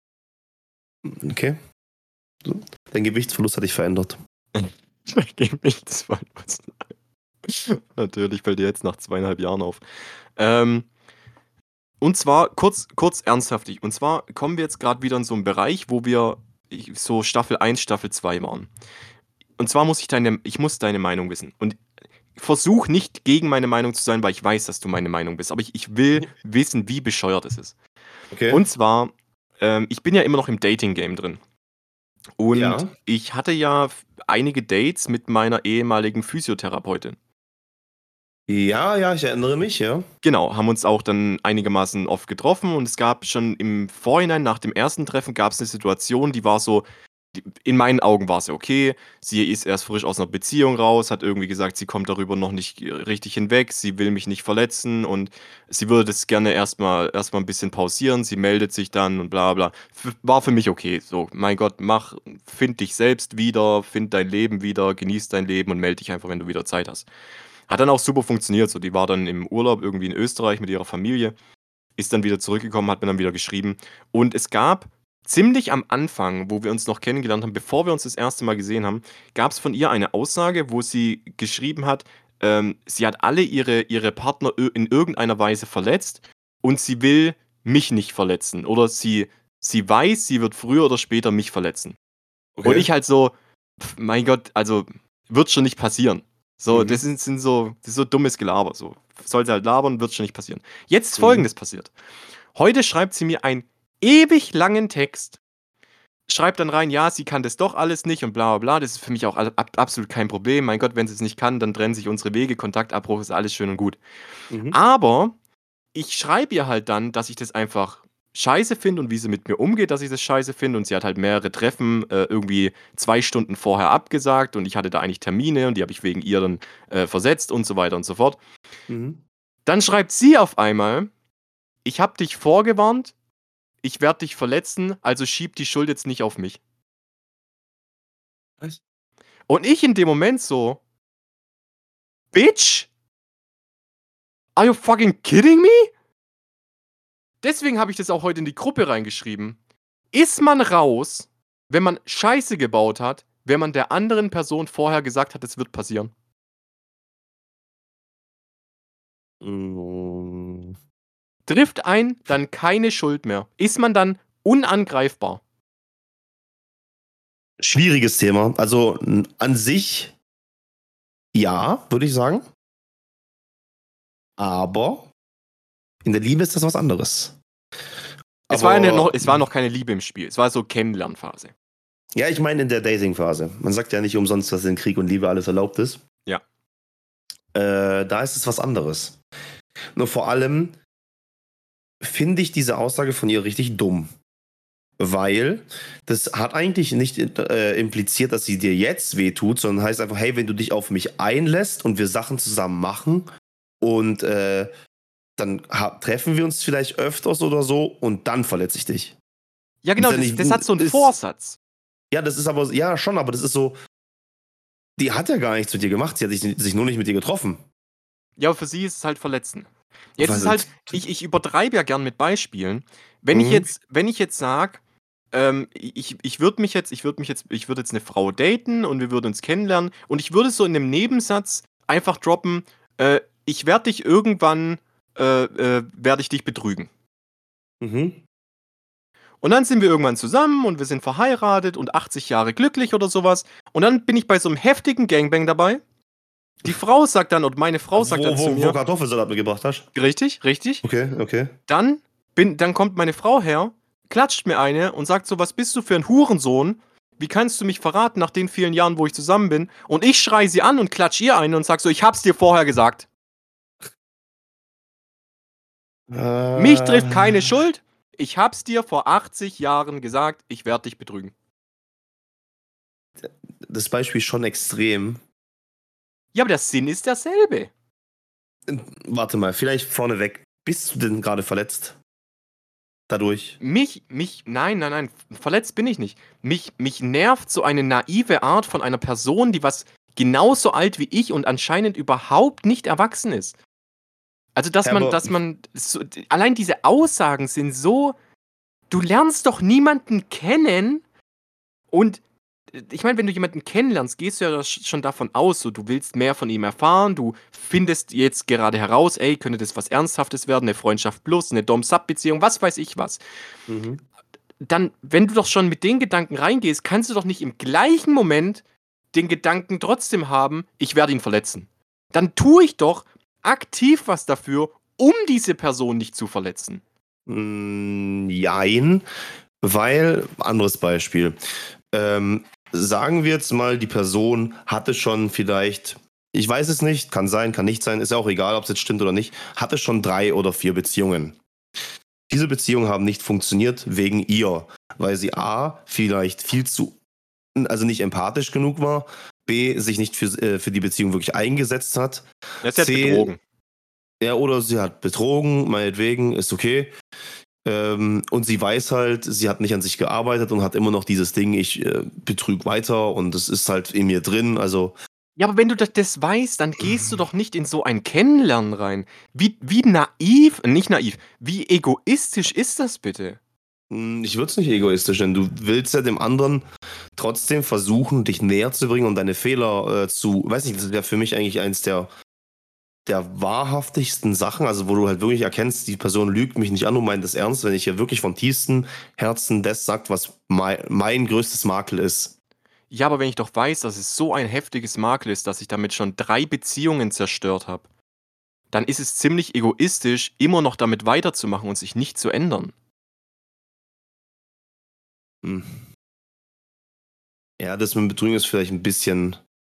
Okay. So. Dein Gewichtsverlust hat dich verändert. Ich gebe mich das Verlust. Natürlich fällt dir jetzt nach zweieinhalb Jahren auf. Ähm, und zwar kurz, kurz ernsthaftig. Und zwar kommen wir jetzt gerade wieder in so einen Bereich, wo wir ich- so Staffel eins, Staffel zwei waren. Und zwar muss ich deine, ich muss deine Meinung wissen. Und versuch nicht gegen meine Meinung zu sein, weil ich weiß, dass du meine Meinung bist. Aber ich, ich will wissen, wie bescheuert es ist. Okay. Und zwar, ähm, ich bin ja immer noch im Dating-Game drin. Und Ja. ich hatte ja f- einige Dates mit meiner ehemaligen Physiotherapeutin. Ja, ja, ich erinnere mich, ja. Genau, haben uns auch dann einigermaßen oft getroffen, und es gab schon im Vorhinein, nach dem ersten Treffen, gab es eine Situation, die war so, in meinen Augen war es okay. Sie ist erst frisch aus einer Beziehung raus, hat irgendwie gesagt, sie kommt darüber noch nicht richtig hinweg, sie will mich nicht verletzen und sie würde das gerne erstmal erstmal ein bisschen pausieren. Sie meldet sich dann und bla bla. F war für mich okay. So, mein Gott, mach, find dich selbst wieder, find dein Leben wieder, genieß dein Leben und melde dich einfach, wenn du wieder Zeit hast. Hat dann auch super funktioniert. So, die war dann im Urlaub irgendwie in Österreich mit ihrer Familie, ist dann wieder zurückgekommen, hat mir dann wieder geschrieben. Und es gab ziemlich am Anfang, wo wir uns noch kennengelernt haben, bevor wir uns das erste Mal gesehen haben, gab es von ihr eine Aussage, wo sie geschrieben hat, ähm, sie hat alle ihre, ihre Partner ir- in irgendeiner Weise verletzt und sie will mich nicht verletzen. Oder sie, sie weiß, sie wird früher oder später mich verletzen. Und Okay. ich halt so, pf, mein Gott, also wird schon nicht passieren. So, Mhm. das sind, sind so, das ist so dummes Gelaber. So, soll sie halt labern, wird schon nicht passieren. Jetzt ist Mhm. Folgendes passiert. Heute schreibt sie mir einen ewig langen Text, schreibt dann rein, ja, sie kann das doch alles nicht und bla bla bla. Das ist für mich auch all- ab, absolut kein Problem. Mein Gott, wenn sie es nicht kann, dann trennen sich unsere Wege, Kontaktabbruch ist alles schön und gut. Mhm. Aber ich schreibe ihr halt dann, dass ich das einfach scheiße finde und wie sie mit mir umgeht, dass ich das scheiße finde. Und sie hat halt mehrere Treffen äh, irgendwie zwei Stunden vorher abgesagt und ich hatte da eigentlich Termine und die habe ich wegen ihr dann äh, versetzt und so weiter und so fort. Mhm. Dann schreibt sie auf einmal, ich habe dich vorgewarnt, ich werde dich verletzen, also schieb die Schuld jetzt nicht auf mich. Was? Und ich in dem Moment so, Bitch? Are you fucking kidding me? Deswegen habe ich das auch heute in die Gruppe reingeschrieben. Ist man raus, wenn man Scheiße gebaut hat, wenn man der anderen Person vorher gesagt hat, es wird passieren? Mm. Trifft ein, dann keine Schuld mehr. Ist man dann unangreifbar? Schwieriges Thema. Also n- an sich ja, würde ich sagen. Aber in der Liebe ist das was anderes. Es war, ja Aber noch, es war noch keine Liebe im Spiel. Es war so Kennenlernphase. ja, ich meine in der Dating-Phase. Man sagt ja nicht umsonst, dass in Krieg und Liebe alles erlaubt ist. Ja. Äh, da ist es was anderes. Nur vor allem finde ich diese Aussage von ihr richtig dumm. Weil das hat eigentlich nicht äh, impliziert, dass sie dir jetzt wehtut, sondern heißt einfach, hey, wenn du dich auf mich einlässt und wir Sachen zusammen machen und äh, dann ha- treffen wir uns vielleicht öfters oder so und dann verletze ich dich. Ja, genau, Ist ja das, nicht- das hat so einen ist- Vorsatz. Ja, das ist aber, ja schon, aber das ist so, die hat ja gar nichts mit dir gemacht, sie hat sich, sich nur nicht mit dir getroffen. Ja, aber für sie ist es halt verletzen. Jetzt Was- ist halt, ich, ich übertreibe ja gern mit Beispielen. Wenn ich Mhm. jetzt, wenn ich jetzt sage, ähm, ich, ich würde mich jetzt, ich würde mich jetzt, ich würde jetzt eine Frau daten und wir würden uns kennenlernen und ich würde so in einem Nebensatz einfach droppen, äh, ich werde dich irgendwann, äh, äh, werde ich dich betrügen. Mhm. Und dann sind wir irgendwann zusammen und wir sind verheiratet und achtzig Jahre glücklich oder sowas. Und dann bin ich bei so einem heftigen Gangbang dabei. Die Frau sagt dann, und meine Frau sagt wo, dann zu wo, wo mir, Kartoffelsalat mitgebracht hast? richtig, richtig. Okay, okay. Dann, bin, dann kommt meine Frau her, klatscht mir eine und sagt so, was bist du für ein Hurensohn? Wie kannst du mich verraten nach den vielen Jahren, wo ich zusammen bin? Und ich schrei sie an und klatsch ihr eine und sag so, ich hab's dir vorher gesagt. Äh, Mich trifft keine Schuld. Ich hab's dir vor achtzig Jahren gesagt, ich werde dich betrügen. Das Beispiel ist schon extrem. Ja, aber der Sinn ist derselbe. Warte mal, vielleicht vorneweg. Bist du denn gerade verletzt? Dadurch? Mich, mich, nein, nein, nein, verletzt bin ich nicht. Mich, mich nervt so eine naive Art von einer Person, die was genauso alt wie ich und anscheinend überhaupt nicht erwachsen ist. Also, dass Ja, man, aber- dass man, so, allein diese Aussagen sind so, du lernst doch niemanden kennen und äh, ich meine, wenn du jemanden kennenlernst, gehst du ja sch- schon davon aus, so, du willst mehr von ihm erfahren, du findest jetzt gerade heraus, ey, könnte das was Ernsthaftes werden, eine Freundschaft plus, eine Dom-Sub-Beziehung, was weiß ich was. Mhm. Dann, wenn du doch schon mit den Gedanken reingehst, kannst du doch nicht im gleichen Moment den Gedanken trotzdem haben, ich werde ihn verletzen. Dann tue ich doch aktiv was dafür, um diese Person nicht zu verletzen. Mm, Jein, weil, anderes Beispiel. Ähm, sagen wir jetzt mal, die Person hatte schon vielleicht, ich weiß es nicht, kann sein, kann nicht sein, ist ja auch egal, ob es jetzt stimmt oder nicht, hatte schon drei oder vier Beziehungen. Diese Beziehungen haben nicht funktioniert wegen ihr, weil sie A, vielleicht viel zu also nicht empathisch genug war, B, sich nicht für, äh, für die Beziehung wirklich eingesetzt hat, Ja, sie hat C, betrogen. ja, oder sie hat betrogen, meinetwegen, ist okay. Ähm, und sie weiß halt, sie hat nicht an sich gearbeitet und hat immer noch dieses Ding, ich äh, betrüge weiter und es ist halt in mir drin, also Ja, aber wenn du das, das weißt, dann gehst du doch nicht in so ein Kennenlernen rein. Wie, wie naiv, nicht naiv, wie egoistisch ist das bitte? mh, ich würde es nicht egoistisch nennen. Du willst ja dem anderen trotzdem versuchen, dich näher zu bringen und deine Fehler äh, zu, weiß nicht, das ist ja für mich eigentlich eins der der wahrhaftigsten Sachen, also wo du halt wirklich erkennst, die Person lügt mich nicht an und meint es ernst, wenn ich hier wirklich von tiefstem Herzen das sagt, was mein, mein größtes Makel ist. Ja, aber wenn ich doch weiß, dass es so ein heftiges Makel ist, dass ich damit schon drei Beziehungen zerstört habe, dann ist es ziemlich egoistisch, immer noch damit weiterzumachen und sich nicht zu ändern. Hm. Ja, das mit dem Betrügen ist vielleicht ein bisschen,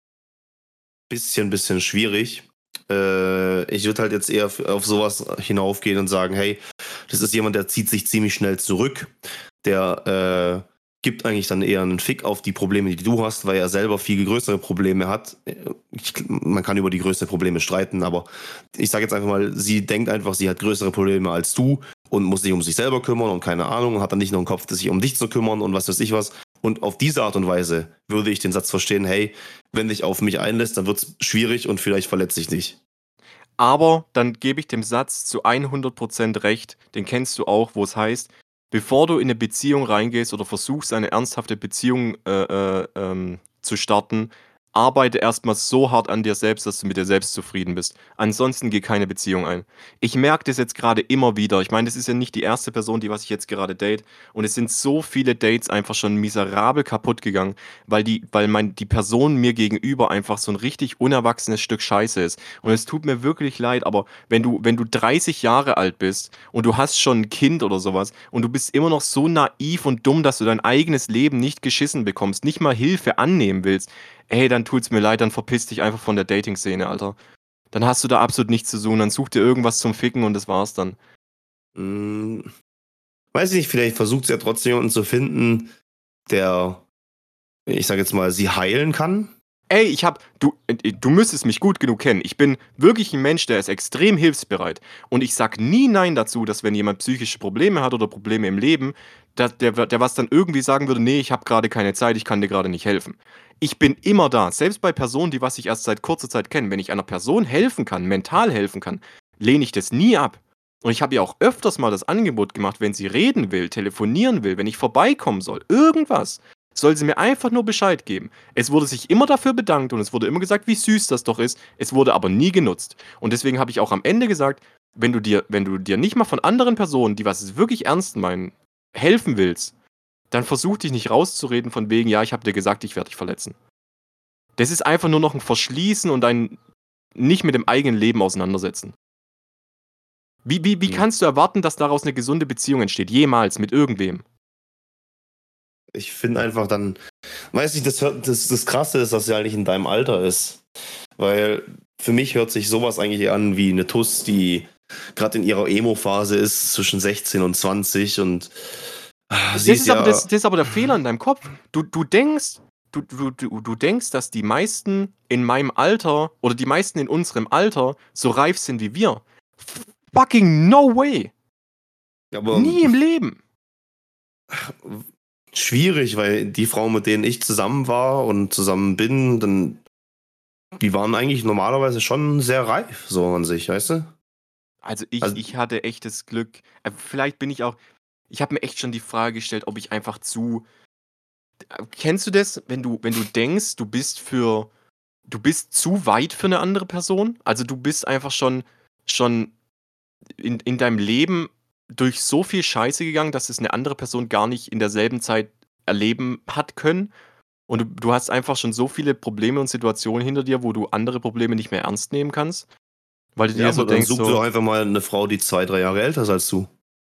bisschen, bisschen schwierig. Äh, ich würde halt jetzt eher f- auf sowas hinaufgehen und sagen, hey, das ist jemand, der zieht sich ziemlich schnell zurück. Der äh, gibt eigentlich dann eher einen Fick auf die Probleme, die du hast, weil er selber viel größere Probleme hat. Ich, man kann über die größeren Probleme streiten, aber ich sage jetzt einfach mal, sie denkt einfach, sie hat größere Probleme als du und muss sich um sich selber kümmern und keine Ahnung, hat dann nicht noch einen Kopf, sich um dich zu kümmern und was weiß ich was. Und auf diese Art und Weise würde ich den Satz verstehen, hey, wenn dich auf mich einlässt, dann wird es schwierig und vielleicht verletze ich dich. Aber dann gebe ich dem Satz zu hundert Prozent recht, den kennst du auch, wo es heißt, bevor du in eine Beziehung reingehst oder versuchst, eine ernsthafte Beziehung äh, äh, ähm, zu starten, arbeite erstmal so hart an dir selbst, dass du mit dir selbst zufrieden bist. Ansonsten geh keine Beziehung ein. Ich merke das jetzt gerade immer wieder. Ich meine, das ist ja nicht die erste Person, die was ich jetzt gerade date. Und es sind so viele Dates einfach schon miserabel kaputt gegangen, weil die, weil mein, die Person mir gegenüber einfach so ein richtig unerwachsenes Stück Scheiße ist. Und es tut mir wirklich leid, aber wenn du, wenn du dreißig Jahre alt bist und du hast schon ein Kind oder sowas und du bist immer noch so naiv und dumm, dass du dein eigenes Leben nicht geschissen bekommst, nicht mal Hilfe annehmen willst, ey, dann tut's mir leid, dann verpiss dich einfach von der Dating-Szene, Alter. Dann hast du da absolut nichts zu suchen, dann such dir irgendwas zum Ficken und das war's dann. Hm, weiß ich nicht, vielleicht versucht sie ja trotzdem jemanden zu finden, der, ich sage jetzt mal, sie heilen kann. Ey, ich hab, du, äh, du müsstest mich gut genug kennen. Ich bin wirklich ein Mensch, der ist extrem hilfsbereit. Und ich sag nie Nein dazu, dass wenn jemand psychische Probleme hat oder Probleme im Leben, dass der, der was dann irgendwie sagen würde, nee, ich habe gerade keine Zeit, ich kann dir gerade nicht helfen. Ich bin immer da, selbst bei Personen, die was ich erst seit kurzer Zeit kenne. Wenn ich einer Person helfen kann, mental helfen kann, lehne ich das nie ab. Und ich habe ihr auch öfters mal das Angebot gemacht, wenn sie reden will, telefonieren will, wenn ich vorbeikommen soll, irgendwas, soll sie mir einfach nur Bescheid geben. Es wurde sich immer dafür bedankt und es wurde immer gesagt, wie süß das doch ist. Es wurde aber nie genutzt. Und deswegen habe ich auch am Ende gesagt, wenn du dir, wenn du dir nicht mal von anderen Personen, die was wirklich ernst meinen, helfen willst, dann versuch dich nicht rauszureden von wegen, ja, ich habe dir gesagt, ich werde dich verletzen. Das ist einfach nur noch ein Verschließen und ein nicht mit dem eigenen Leben auseinandersetzen. Wie, wie, wie Hm. kannst du erwarten, dass daraus eine gesunde Beziehung entsteht? Jemals mit irgendwem? Ich finde einfach dann, weiß ich, das, hört- das, das Krasse ist, dass sie halt nicht in deinem Alter ist. Weil für mich hört sich sowas eigentlich an wie eine Tuss, die gerade in ihrer Emo-Phase ist, zwischen sechzehn und zwanzig und ah, Das sie ist ist aber, ja, das, das ist aber der Fehler in deinem Kopf. Du, du denkst, du, du, du, du denkst, dass die meisten in meinem Alter oder die meisten in unserem Alter so reif sind wie wir. Fucking no way. aber Nie im Leben. schwierig, weil die Frauen, mit denen ich zusammen war und zusammen bin, dann, die waren eigentlich normalerweise schon sehr reif, so an sich, weißt du? Also ich, Also, ich hatte echtes Glück. Äh, Vielleicht bin ich auch. Ich habe mir echt schon die Frage gestellt, ob ich einfach zu. Äh, Kennst du das, wenn du, wenn du denkst, du bist für. Du bist zu weit für eine andere Person? Also du bist einfach schon, schon in, in deinem Leben durch so viel Scheiße gegangen, dass es eine andere Person gar nicht in derselben Zeit erleben hat können. Und du, du hast einfach schon so viele Probleme und Situationen hinter dir, wo du andere Probleme nicht mehr ernst nehmen kannst. Weil du ja, dir so aber dann denkst, such dir so, doch einfach mal eine Frau, die zwei, drei Jahre älter ist als du.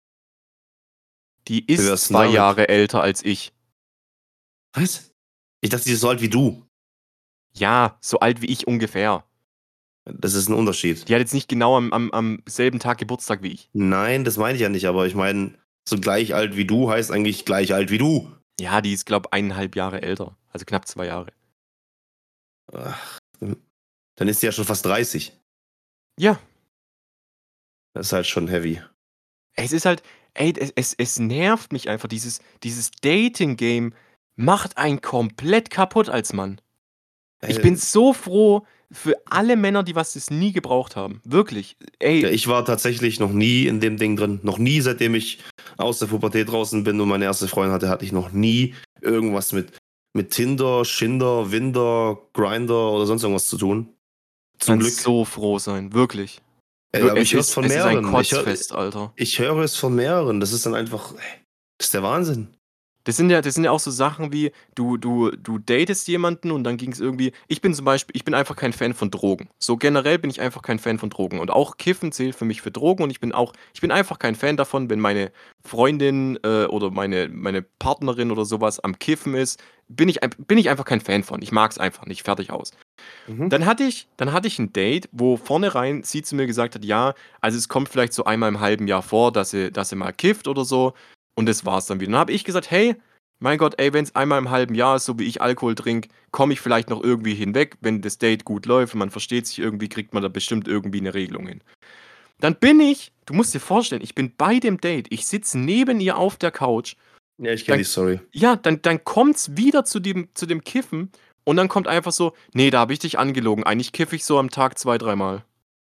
die Wie ist wär's denn zwei damit? Jahre älter als ich. Was? Ich dachte, die ist so alt wie du. Ja, so alt wie ich ungefähr. Das ist ein Unterschied. Die hat jetzt nicht genau am, am, am selben Tag Geburtstag wie ich. Nein, das meine ich ja nicht, aber ich meine, so gleich alt wie du heißt eigentlich gleich alt wie du. Ja, die ist, glaub, eineinhalb Jahre älter. Also knapp zwei Jahre. Ach, dann ist sie ja schon fast dreißig. Ja. Das ist halt schon heavy. Es ist halt, ey, es, es, es nervt mich einfach. Dieses, dieses Dating-Game macht einen komplett kaputt als Mann. Ich Äh, bin so froh für alle Männer, die was das nie gebraucht haben. Wirklich. Ey, ja, ich war tatsächlich noch nie in dem Ding drin. Noch nie, seitdem ich aus der Pubertät draußen bin und meine erste Freundin hatte, hatte ich noch nie irgendwas mit, mit Tinder, Schinder, Winder, Grinder oder sonst irgendwas zu tun. Zum kannst Glück. so froh sein. Wirklich. Ey, Wir- aber es ich höre es ist, von es ist ein mehreren. Ich, hör, Kotzfest, Alter. ich höre es von mehreren. Das ist dann einfach, das ist der Wahnsinn. Das sind ja, das sind ja auch so Sachen wie, du, du, du datest jemanden und dann ging es irgendwie. Ich bin zum Beispiel, ich bin einfach kein Fan von Drogen. So generell bin ich einfach kein Fan von Drogen. Und auch Kiffen zählt für mich für Drogen und ich bin auch, ich bin einfach kein Fan davon, wenn meine Freundin äh, oder meine, meine Partnerin oder sowas am Kiffen ist. Bin ich, ein- bin ich einfach kein Fan von. Ich mag es einfach nicht. Fertig aus. Mhm. Dann hatte ich, dann hatte ich ein Date, wo vornherein sie zu mir gesagt hat, ja, also es kommt vielleicht so einmal im halben Jahr vor, dass sie, dass sie mal kifft oder so. Und das war's dann wieder. Dann habe ich gesagt, hey, mein Gott, ey, wenn es einmal im halben Jahr ist, so wie ich Alkohol trinke, komme ich vielleicht noch irgendwie hinweg, wenn das Date gut läuft und man versteht sich irgendwie, kriegt man da bestimmt irgendwie eine Regelung hin. Dann bin ich, du musst dir vorstellen, ich bin bei dem Date, ich sitze neben ihr auf der Couch. Ja, ich kenne Dann, die Story. ja, dann, dann kommt's wieder zu dem, zu dem Kiffen und dann kommt einfach so, nee, da habe ich dich angelogen. Eigentlich kiffe ich so am Tag zwei, dreimal.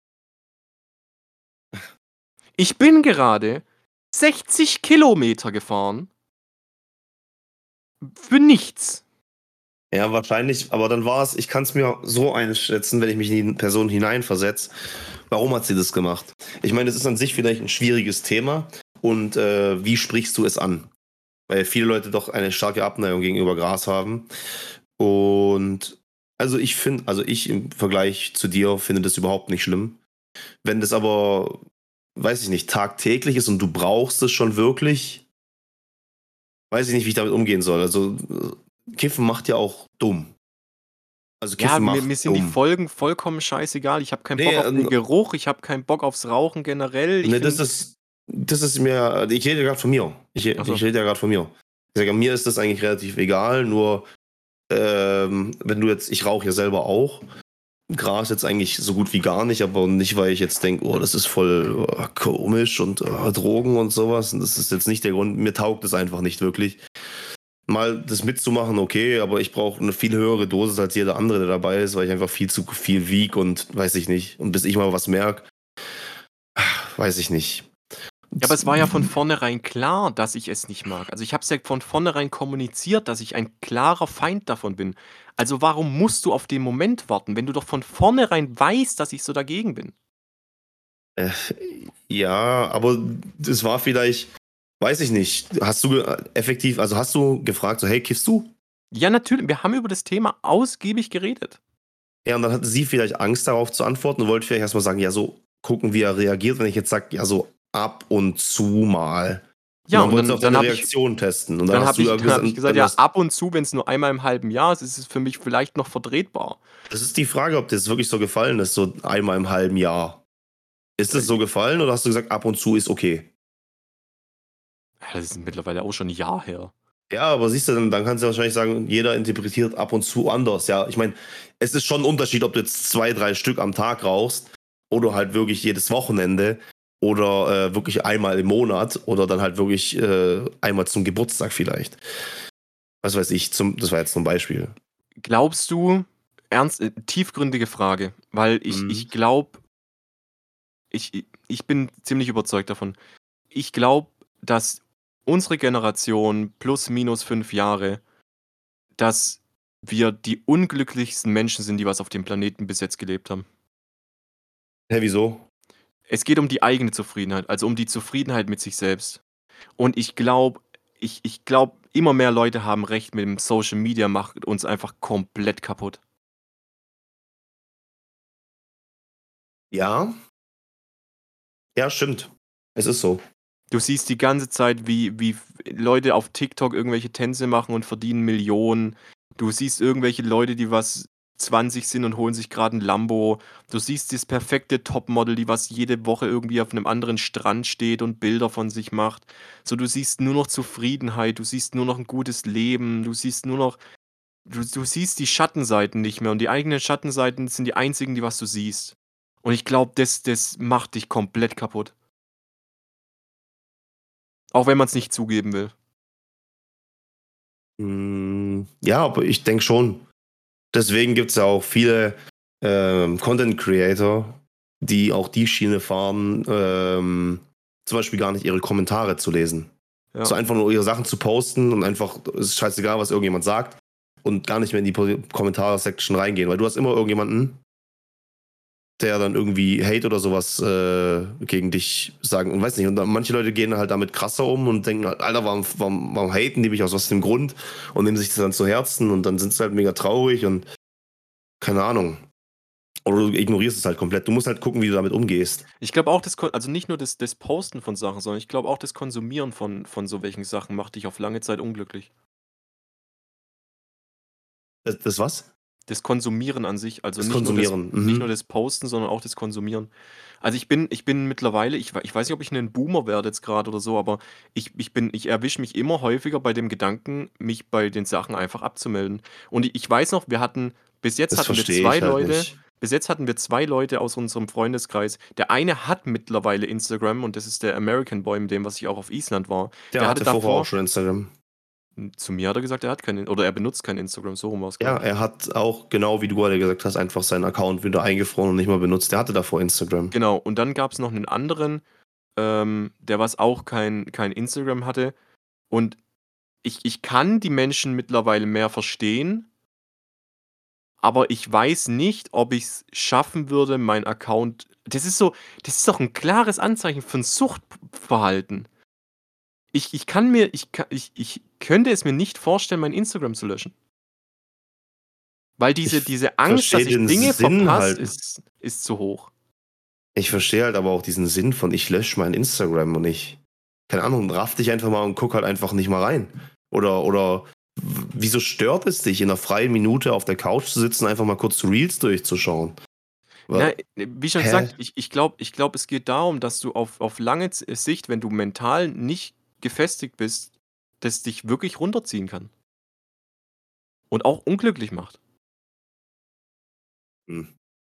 Ich bin gerade sechzig Kilometer gefahren für nichts. Ja, wahrscheinlich, aber dann war es, ich kann es mir so einschätzen, wenn ich mich in die Person hineinversetze. Warum hat sie das gemacht? Ich meine, es ist an sich vielleicht ein schwieriges Thema und äh, wie sprichst du es an? Weil viele Leute doch eine starke Abneigung gegenüber Gras haben. Und also ich finde, also ich im Vergleich zu dir finde das überhaupt nicht schlimm. Wenn das aber, weiß ich nicht, tagtäglich ist und du brauchst es schon wirklich, weiß ich nicht, wie ich damit umgehen soll. Also äh, Kiffen macht ja auch dumm. Also Ja, Kiffen mir, macht mir sind die dumm. Folgen vollkommen scheißegal. Ich habe keinen Nee, Bock auf den äh, Geruch, ich habe keinen Bock aufs Rauchen generell. Ich nee, das finde. ist, das ist mir, ich rede ja gerade von mir. Ich, Achso. ich rede ja gerade von mir. Ich sage, mir ist das eigentlich relativ egal, nur ähm, wenn du jetzt, ich rauche ja selber auch. Gras jetzt eigentlich so gut wie gar nicht, aber nicht, weil ich jetzt denke, oh, das ist voll oh, komisch und oh, Drogen und sowas. Und das ist jetzt nicht der Grund. Mir taugt es einfach nicht wirklich. Mal das mitzumachen, okay, aber ich brauche eine viel höhere Dosis als jeder andere, der dabei ist, weil ich einfach viel zu viel wieg und weiß ich nicht. Und bis ich mal was merke, weiß ich nicht. Ja, aber es war ja von vornherein klar, dass ich es nicht mag. Also ich habe es ja von vornherein kommuniziert, dass ich ein klarer Feind davon bin. Also warum musst du auf den Moment warten, wenn du doch von vornherein weißt, dass ich so dagegen bin? Äh, ja, aber das war vielleicht, weiß ich nicht. Hast du ge- effektiv, also hast du gefragt, so, hey, kiffst du? Ja, natürlich, wir haben über das Thema ausgiebig geredet. Ja, und dann hatte sie vielleicht Angst darauf zu antworten und wollte vielleicht erstmal sagen, ja, so gucken, wie er reagiert, wenn ich jetzt sage, ja, so ab und zu mal. Und Ja, dann und wollte sie dann, auch dann deine habe ich, Reaktion testen. Und dann dann hast hab du ich, ja dann hab ich gesagt, gesagt, dann ja, hast, ab und zu, wenn es nur einmal im halben Jahr ist, ist es für mich vielleicht noch vertretbar. das ist die Frage, ob dir das wirklich so gefallen ist, so einmal im halben Jahr. Ist das so gefallen oder hast du gesagt, ab und zu ist okay? Ja, das ist mittlerweile auch schon ein Jahr her. Ja, aber siehst du, dann, dann kannst du wahrscheinlich sagen, jeder interpretiert ab und zu anders. Ja, ich meine, es ist schon ein Unterschied, ob du jetzt zwei, drei Stück am Tag rauchst oder halt wirklich jedes Wochenende oder äh, wirklich einmal im Monat oder dann halt wirklich äh, einmal zum Geburtstag vielleicht. Was weiß ich, zum, das war jetzt zum Beispiel. Glaubst du, ernst, äh, tiefgründige Frage, weil ich, Mhm. ich glaube, ich, ich bin ziemlich überzeugt davon. Ich glaube, dass unsere Generation plus minus fünf Jahre, dass wir die unglücklichsten Menschen sind, die was auf dem Planeten bis jetzt gelebt haben. Hä, wieso? Es geht um die eigene Zufriedenheit, also um die Zufriedenheit mit sich selbst. Und ich glaube, ich, ich glaube, immer mehr Leute haben recht mit dem Social Media, macht uns einfach komplett kaputt. Ja, ja, stimmt. Es ist so. Du siehst die ganze Zeit, wie, wie Leute auf TikTok irgendwelche Tänze machen und verdienen Millionen. Du siehst irgendwelche Leute, die was zwanzig sind und holen sich gerade ein Lambo. Du siehst das perfekte Topmodel, die was jede Woche irgendwie auf einem anderen Strand steht und Bilder von sich macht. So, du siehst nur noch Zufriedenheit, du siehst nur noch ein gutes Leben, du siehst nur noch du, du siehst die Schattenseiten nicht mehr und die eigenen Schattenseiten sind die einzigen, die was du siehst. Und ich glaube, das, das macht dich komplett kaputt. Auch wenn man es nicht zugeben will. Mm, Ja, aber ich denke schon. Deswegen gibt es ja auch viele ähm, Content Creator, die auch die Schiene fahren, ähm, zum Beispiel gar nicht ihre Kommentare zu lesen. Ja. So einfach nur ihre Sachen zu posten und einfach, es ist scheißegal, was irgendjemand sagt und gar nicht mehr in die Po- Kommentare-Section reingehen, weil du hast immer irgendjemanden, der dann irgendwie Hate oder sowas äh, gegen dich sagen und weiß nicht. Und dann, manche Leute gehen halt damit krasser um und denken, halt, Alter, warum, warum, warum haten die mich aus was dem Grund und nehmen sich das dann zu Herzen und dann sind sie halt mega traurig und keine Ahnung. Oder du ignorierst es halt komplett. Du musst halt gucken, wie du damit umgehst. Ich glaube auch, das, Kon- also nicht nur das, das Posten von Sachen, sondern ich glaube auch das Konsumieren von, von so welchen Sachen macht dich auf lange Zeit unglücklich. Das, das was? Das Konsumieren an sich, also Das nicht nur das, Konsumieren. nicht nur Mhm. das Posten, sondern auch das Konsumieren. Also ich bin, ich bin mittlerweile, ich, we- ich weiß nicht, ob ich ein Boomer werde jetzt gerade oder so, aber ich, ich bin, ich erwische mich immer häufiger bei dem Gedanken, mich bei den Sachen einfach abzumelden. Und ich, ich weiß noch, wir hatten, bis jetzt Das hatten wir verstehe zwei ich halt Leute, nicht. bis jetzt hatten wir zwei Leute aus unserem Freundeskreis. Der eine hat mittlerweile Instagram und das ist der American Boy, mit dem, was ich auch auf Island war. Der Der hatte hatte vorher auch davor, schon Instagram. zu mir hat er gesagt, er hat keinen, oder er benutzt kein Instagram, so rum war es, Ja, glaube ich. er hat auch, genau wie du gerade gesagt hast, einfach seinen Account wieder eingefroren und nicht mehr benutzt. Der hatte davor Instagram. Genau, und dann gab es noch einen anderen, ähm, der was auch kein, kein Instagram hatte. Und ich, ich kann die Menschen mittlerweile mehr verstehen, aber ich weiß nicht, ob ich es schaffen würde, mein Account. Das ist so, das ist doch ein klares Anzeichen für ein Suchtverhalten. Ich, ich kann mir, ich, ka- ich, ich könnte es mir nicht vorstellen, mein Instagram zu löschen. Weil diese, Ich diese Angst, dass verstehe ich den Dinge Sinn verpasse, halt. ist, ist zu hoch. Ich verstehe halt aber auch diesen Sinn von, ich lösche mein Instagram und ich, keine Ahnung, raff dich einfach mal und guck halt einfach nicht mal rein. Oder, oder w- wieso stört es dich, in einer freien Minute auf der Couch zu sitzen, einfach mal kurz Reels durchzuschauen? Na, Wa- wie schon Hä? gesagt, ich, ich glaube, ich glaub, es geht darum, dass du auf, auf lange Z- Sicht, wenn du mental nicht gefestigt bist, das dich wirklich runterziehen kann. Und auch unglücklich macht. Hm.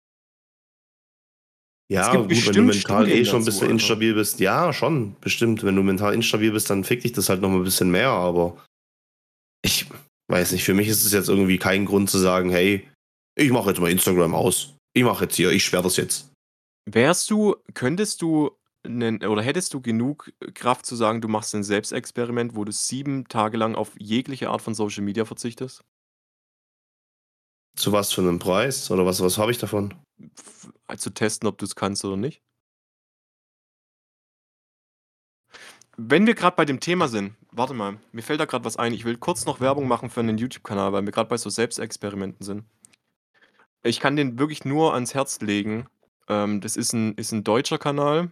Es Ja, gibt gut, wenn du bestimmt mental eh Studien schon ein dazu, bisschen Alter. instabil bist. Ja, schon, bestimmt. Wenn du mental instabil bist, dann fickt dich das halt noch mal ein bisschen mehr. Aber ich weiß nicht, für mich ist es jetzt irgendwie kein Grund zu sagen, hey, ich mache jetzt mal Instagram aus. Ich mache jetzt hier, ich sperre das jetzt. Wärst du, könntest du, nen, oder hättest du genug Kraft zu sagen, du machst ein Selbstexperiment, wo du sieben Tage lang auf jegliche Art von Social Media verzichtest? Zu was für einem Preis? Oder was, was habe ich davon? F zu testen, ob du es kannst oder nicht? Wenn wir gerade bei dem Thema sind, warte mal, mir fällt da gerade was ein. Ich will kurz noch Werbung machen für einen YouTube-Kanal, weil wir gerade bei so Selbstexperimenten sind. Ich kann den wirklich nur ans Herz legen. Ähm, das ist ein, ist ein deutscher Kanal.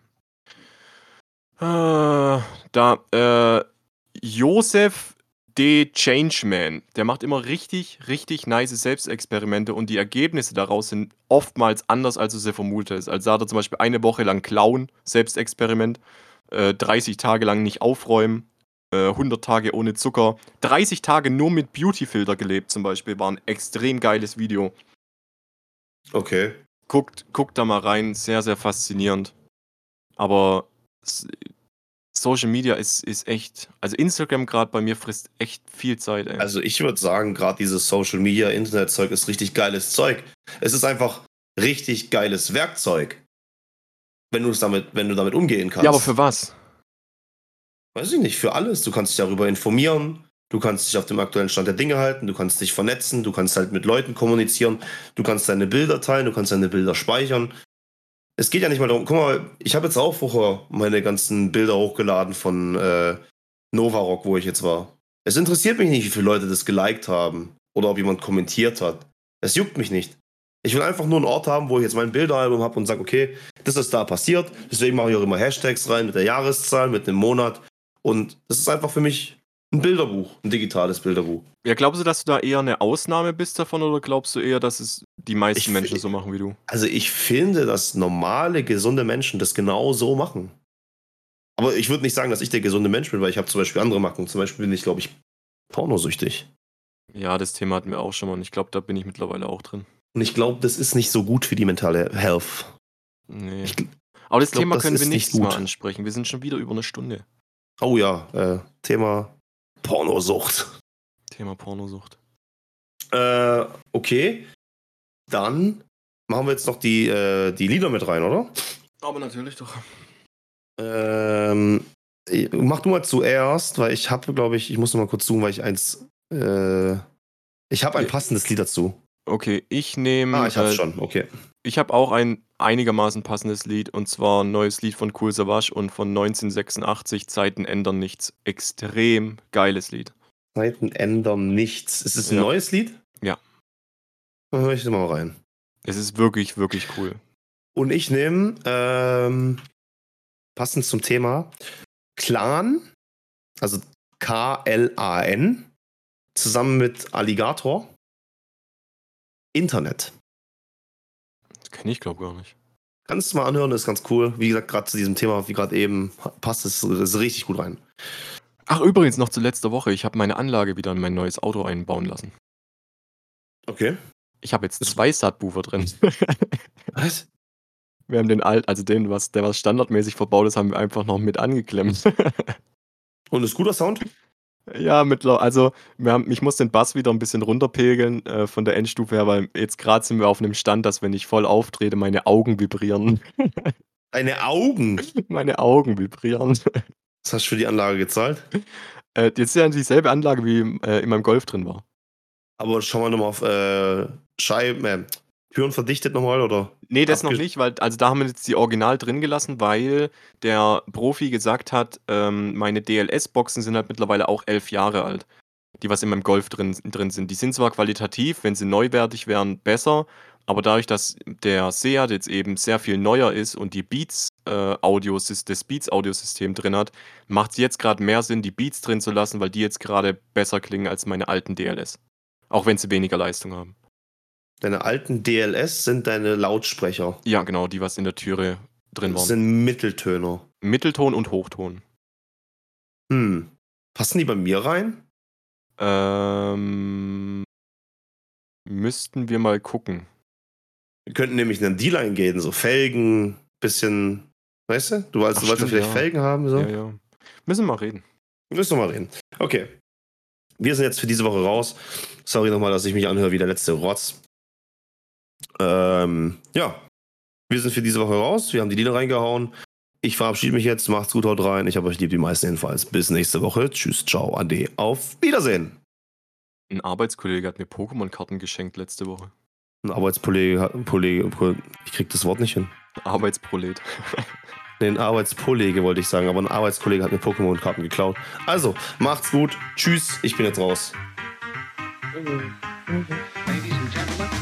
Äh, da, äh, Josef D. Changeman. Der macht immer richtig, richtig nice Selbstexperimente und die Ergebnisse daraus sind oftmals anders, als du sie vermutet hast. Also da hat er zum Beispiel eine Woche lang Klauen, Selbstexperiment, äh, dreißig Tage lang nicht aufräumen, äh, hundert Tage ohne Zucker, dreißig Tage nur mit Beautyfilter gelebt zum Beispiel, war ein extrem geiles Video. Okay. Guckt, guckt da mal rein, sehr, sehr faszinierend. Aber s- Social Media ist, ist echt, also Instagram gerade bei mir frisst echt viel Zeit, ey. Also ich würde sagen, gerade dieses Social Media, Internetzeug ist richtig geiles Zeug. Es ist einfach richtig geiles Werkzeug, wenn du es damit, wenn du damit umgehen Ja, aber für kannst. was? Weiß ich nicht, für alles. Du kannst dich darüber informieren, du kannst dich auf dem aktuellen Stand der Dinge halten, du kannst dich vernetzen, du kannst halt mit Leuten kommunizieren, du kannst deine Bilder teilen, du kannst deine Bilder speichern. Es geht ja nicht mal darum, guck mal, ich habe jetzt auch vorher meine ganzen Bilder hochgeladen von äh, Novarock, wo ich jetzt war. Es interessiert mich nicht, wie viele Leute das geliked haben oder ob jemand kommentiert hat. Es juckt mich nicht. Ich will einfach nur einen Ort haben, wo ich jetzt mein Bilderalbum habe und sage, okay, das ist da passiert. Deswegen mache ich auch immer Hashtags rein mit der Jahreszahl, mit dem Monat. Und das ist einfach für mich ein Bilderbuch, ein digitales Bilderbuch. Ja, glaubst du, dass du da eher eine Ausnahme bist davon oder glaubst du eher, dass es die meisten Ich, Menschen so machen wie du? also ich finde, dass normale, gesunde Menschen das genau so machen. Aber ich würde nicht sagen, dass ich der gesunde Mensch bin, weil ich habe zum Beispiel andere Macken. Zum Beispiel bin ich, glaube ich, pornosüchtig. Ja, das Thema hatten wir auch schon mal und ich glaube, da bin ich mittlerweile auch drin. Und ich glaube, das ist nicht so gut für die mentale Health. Nee. Ich, Aber das ich glaub, Thema das können wir ist nicht nächstes Mal gut. ansprechen. Wir sind schon wieder über eine Stunde. Oh ja, äh, Thema Pornosucht. Thema Pornosucht. Äh, okay. Dann machen wir jetzt noch die, äh, die Lieder mit rein, oder? Aber natürlich doch. Ähm, mach du mal zuerst, weil ich habe, glaube ich, ich muss noch mal kurz zoomen, weil ich eins, äh, ich habe ein passendes Lied dazu. Okay, ich nehme. Ah, ich hab's äh, schon, okay. Ich habe auch ein einigermaßen passendes Lied und zwar ein neues Lied von Kool Savas und von neunzehnhundertsechsundachtzig, Zeiten ändern nichts. Extrem geiles Lied. Zeiten ändern nichts. Ist es ein Ja. neues Lied? Ja. Dann höre ich das mal rein. Es ist wirklich, wirklich cool. Und ich nehme, ähm, passend zum Thema, Clan, also K L A N, zusammen mit Alligator, Internet. Das kenne ich, glaube gar nicht. Kannst du mal anhören, ist ganz cool. Wie gesagt, gerade zu diesem Thema, wie gerade eben, passt es ist richtig gut rein. Ach, übrigens noch zu letzter Woche. Ich habe meine Anlage wieder in mein neues Auto einbauen lassen. Okay. Ich habe jetzt zwei Subwoofer drin. Was? Wir haben den alt, also den, was, der was standardmäßig verbaut ist, haben wir einfach noch mit angeklemmt. Und ist guter Sound? Ja, mittlerweile, also wir haben, ich muss den Bass wieder ein bisschen runterpegeln äh, von der Endstufe her, weil jetzt gerade sind wir auf einem Stand, dass wenn ich voll auftrete, meine Augen vibrieren. Deine Augen? Meine Augen vibrieren. Was hast du für die Anlage gezahlt? Äh, jetzt ist ja dieselbe Anlage, wie äh, in meinem Golf drin war. Aber schau mal nochmal auf äh, Scheiben, äh, Türen verdichtet nochmal, oder? Nee, das noch Abge- nicht, weil, also da haben wir jetzt die Original drin gelassen, weil der Profi gesagt hat, ähm, meine D L S-Boxen sind halt mittlerweile auch elf Jahre alt, die was in meinem Golf drin, drin sind. Die sind zwar qualitativ, wenn sie neuwertig wären, besser, aber dadurch, dass der Seat jetzt eben sehr viel neuer ist und die Beats äh, Audiosys- das Beats Audiosystem drin hat, macht es jetzt gerade mehr Sinn, die Beats drin zu lassen, weil die jetzt gerade besser klingen als meine alten D L S. Auch wenn sie weniger Leistung haben. Deine alten D L S sind deine Lautsprecher. Ja, genau, die was in der Türe drin Das waren. sind Mitteltöner. Mittelton und Hochton. Hm. Passen die bei mir rein? Ähm, müssten wir mal gucken. Wir könnten nämlich in den Deal eingehen, so Felgen, bisschen, weißt du? Du wolltest, Ach, du wolltest ja stimmt, vielleicht ja. Felgen haben, so? Ja, ja. Müssen wir mal reden. Wir müssen noch mal reden. Okay. Wir sind jetzt für diese Woche raus. Sorry nochmal, dass ich mich anhöre wie der letzte Rotz. Ähm, ja. Wir sind für diese Woche raus. Wir haben die Lieder reingehauen. Ich verabschiede mich jetzt. Macht's gut, haut rein. Ich habe euch lieb, die meisten jedenfalls. Bis nächste Woche. Tschüss, ciao, ade. Auf Wiedersehen. Ein Arbeitskollege hat mir Pokémon-Karten geschenkt letzte Woche. Ein Arbeitskollege, hat- Kollege, ich krieg das Wort nicht hin. Arbeitsprolet. Nee, ein Arbeitskollege wollte ich sagen, aber ein Arbeitskollege hat mir Pokémon-Karten geklaut. Also, macht's gut. Tschüss, ich bin jetzt raus. Ladies and gentlemen.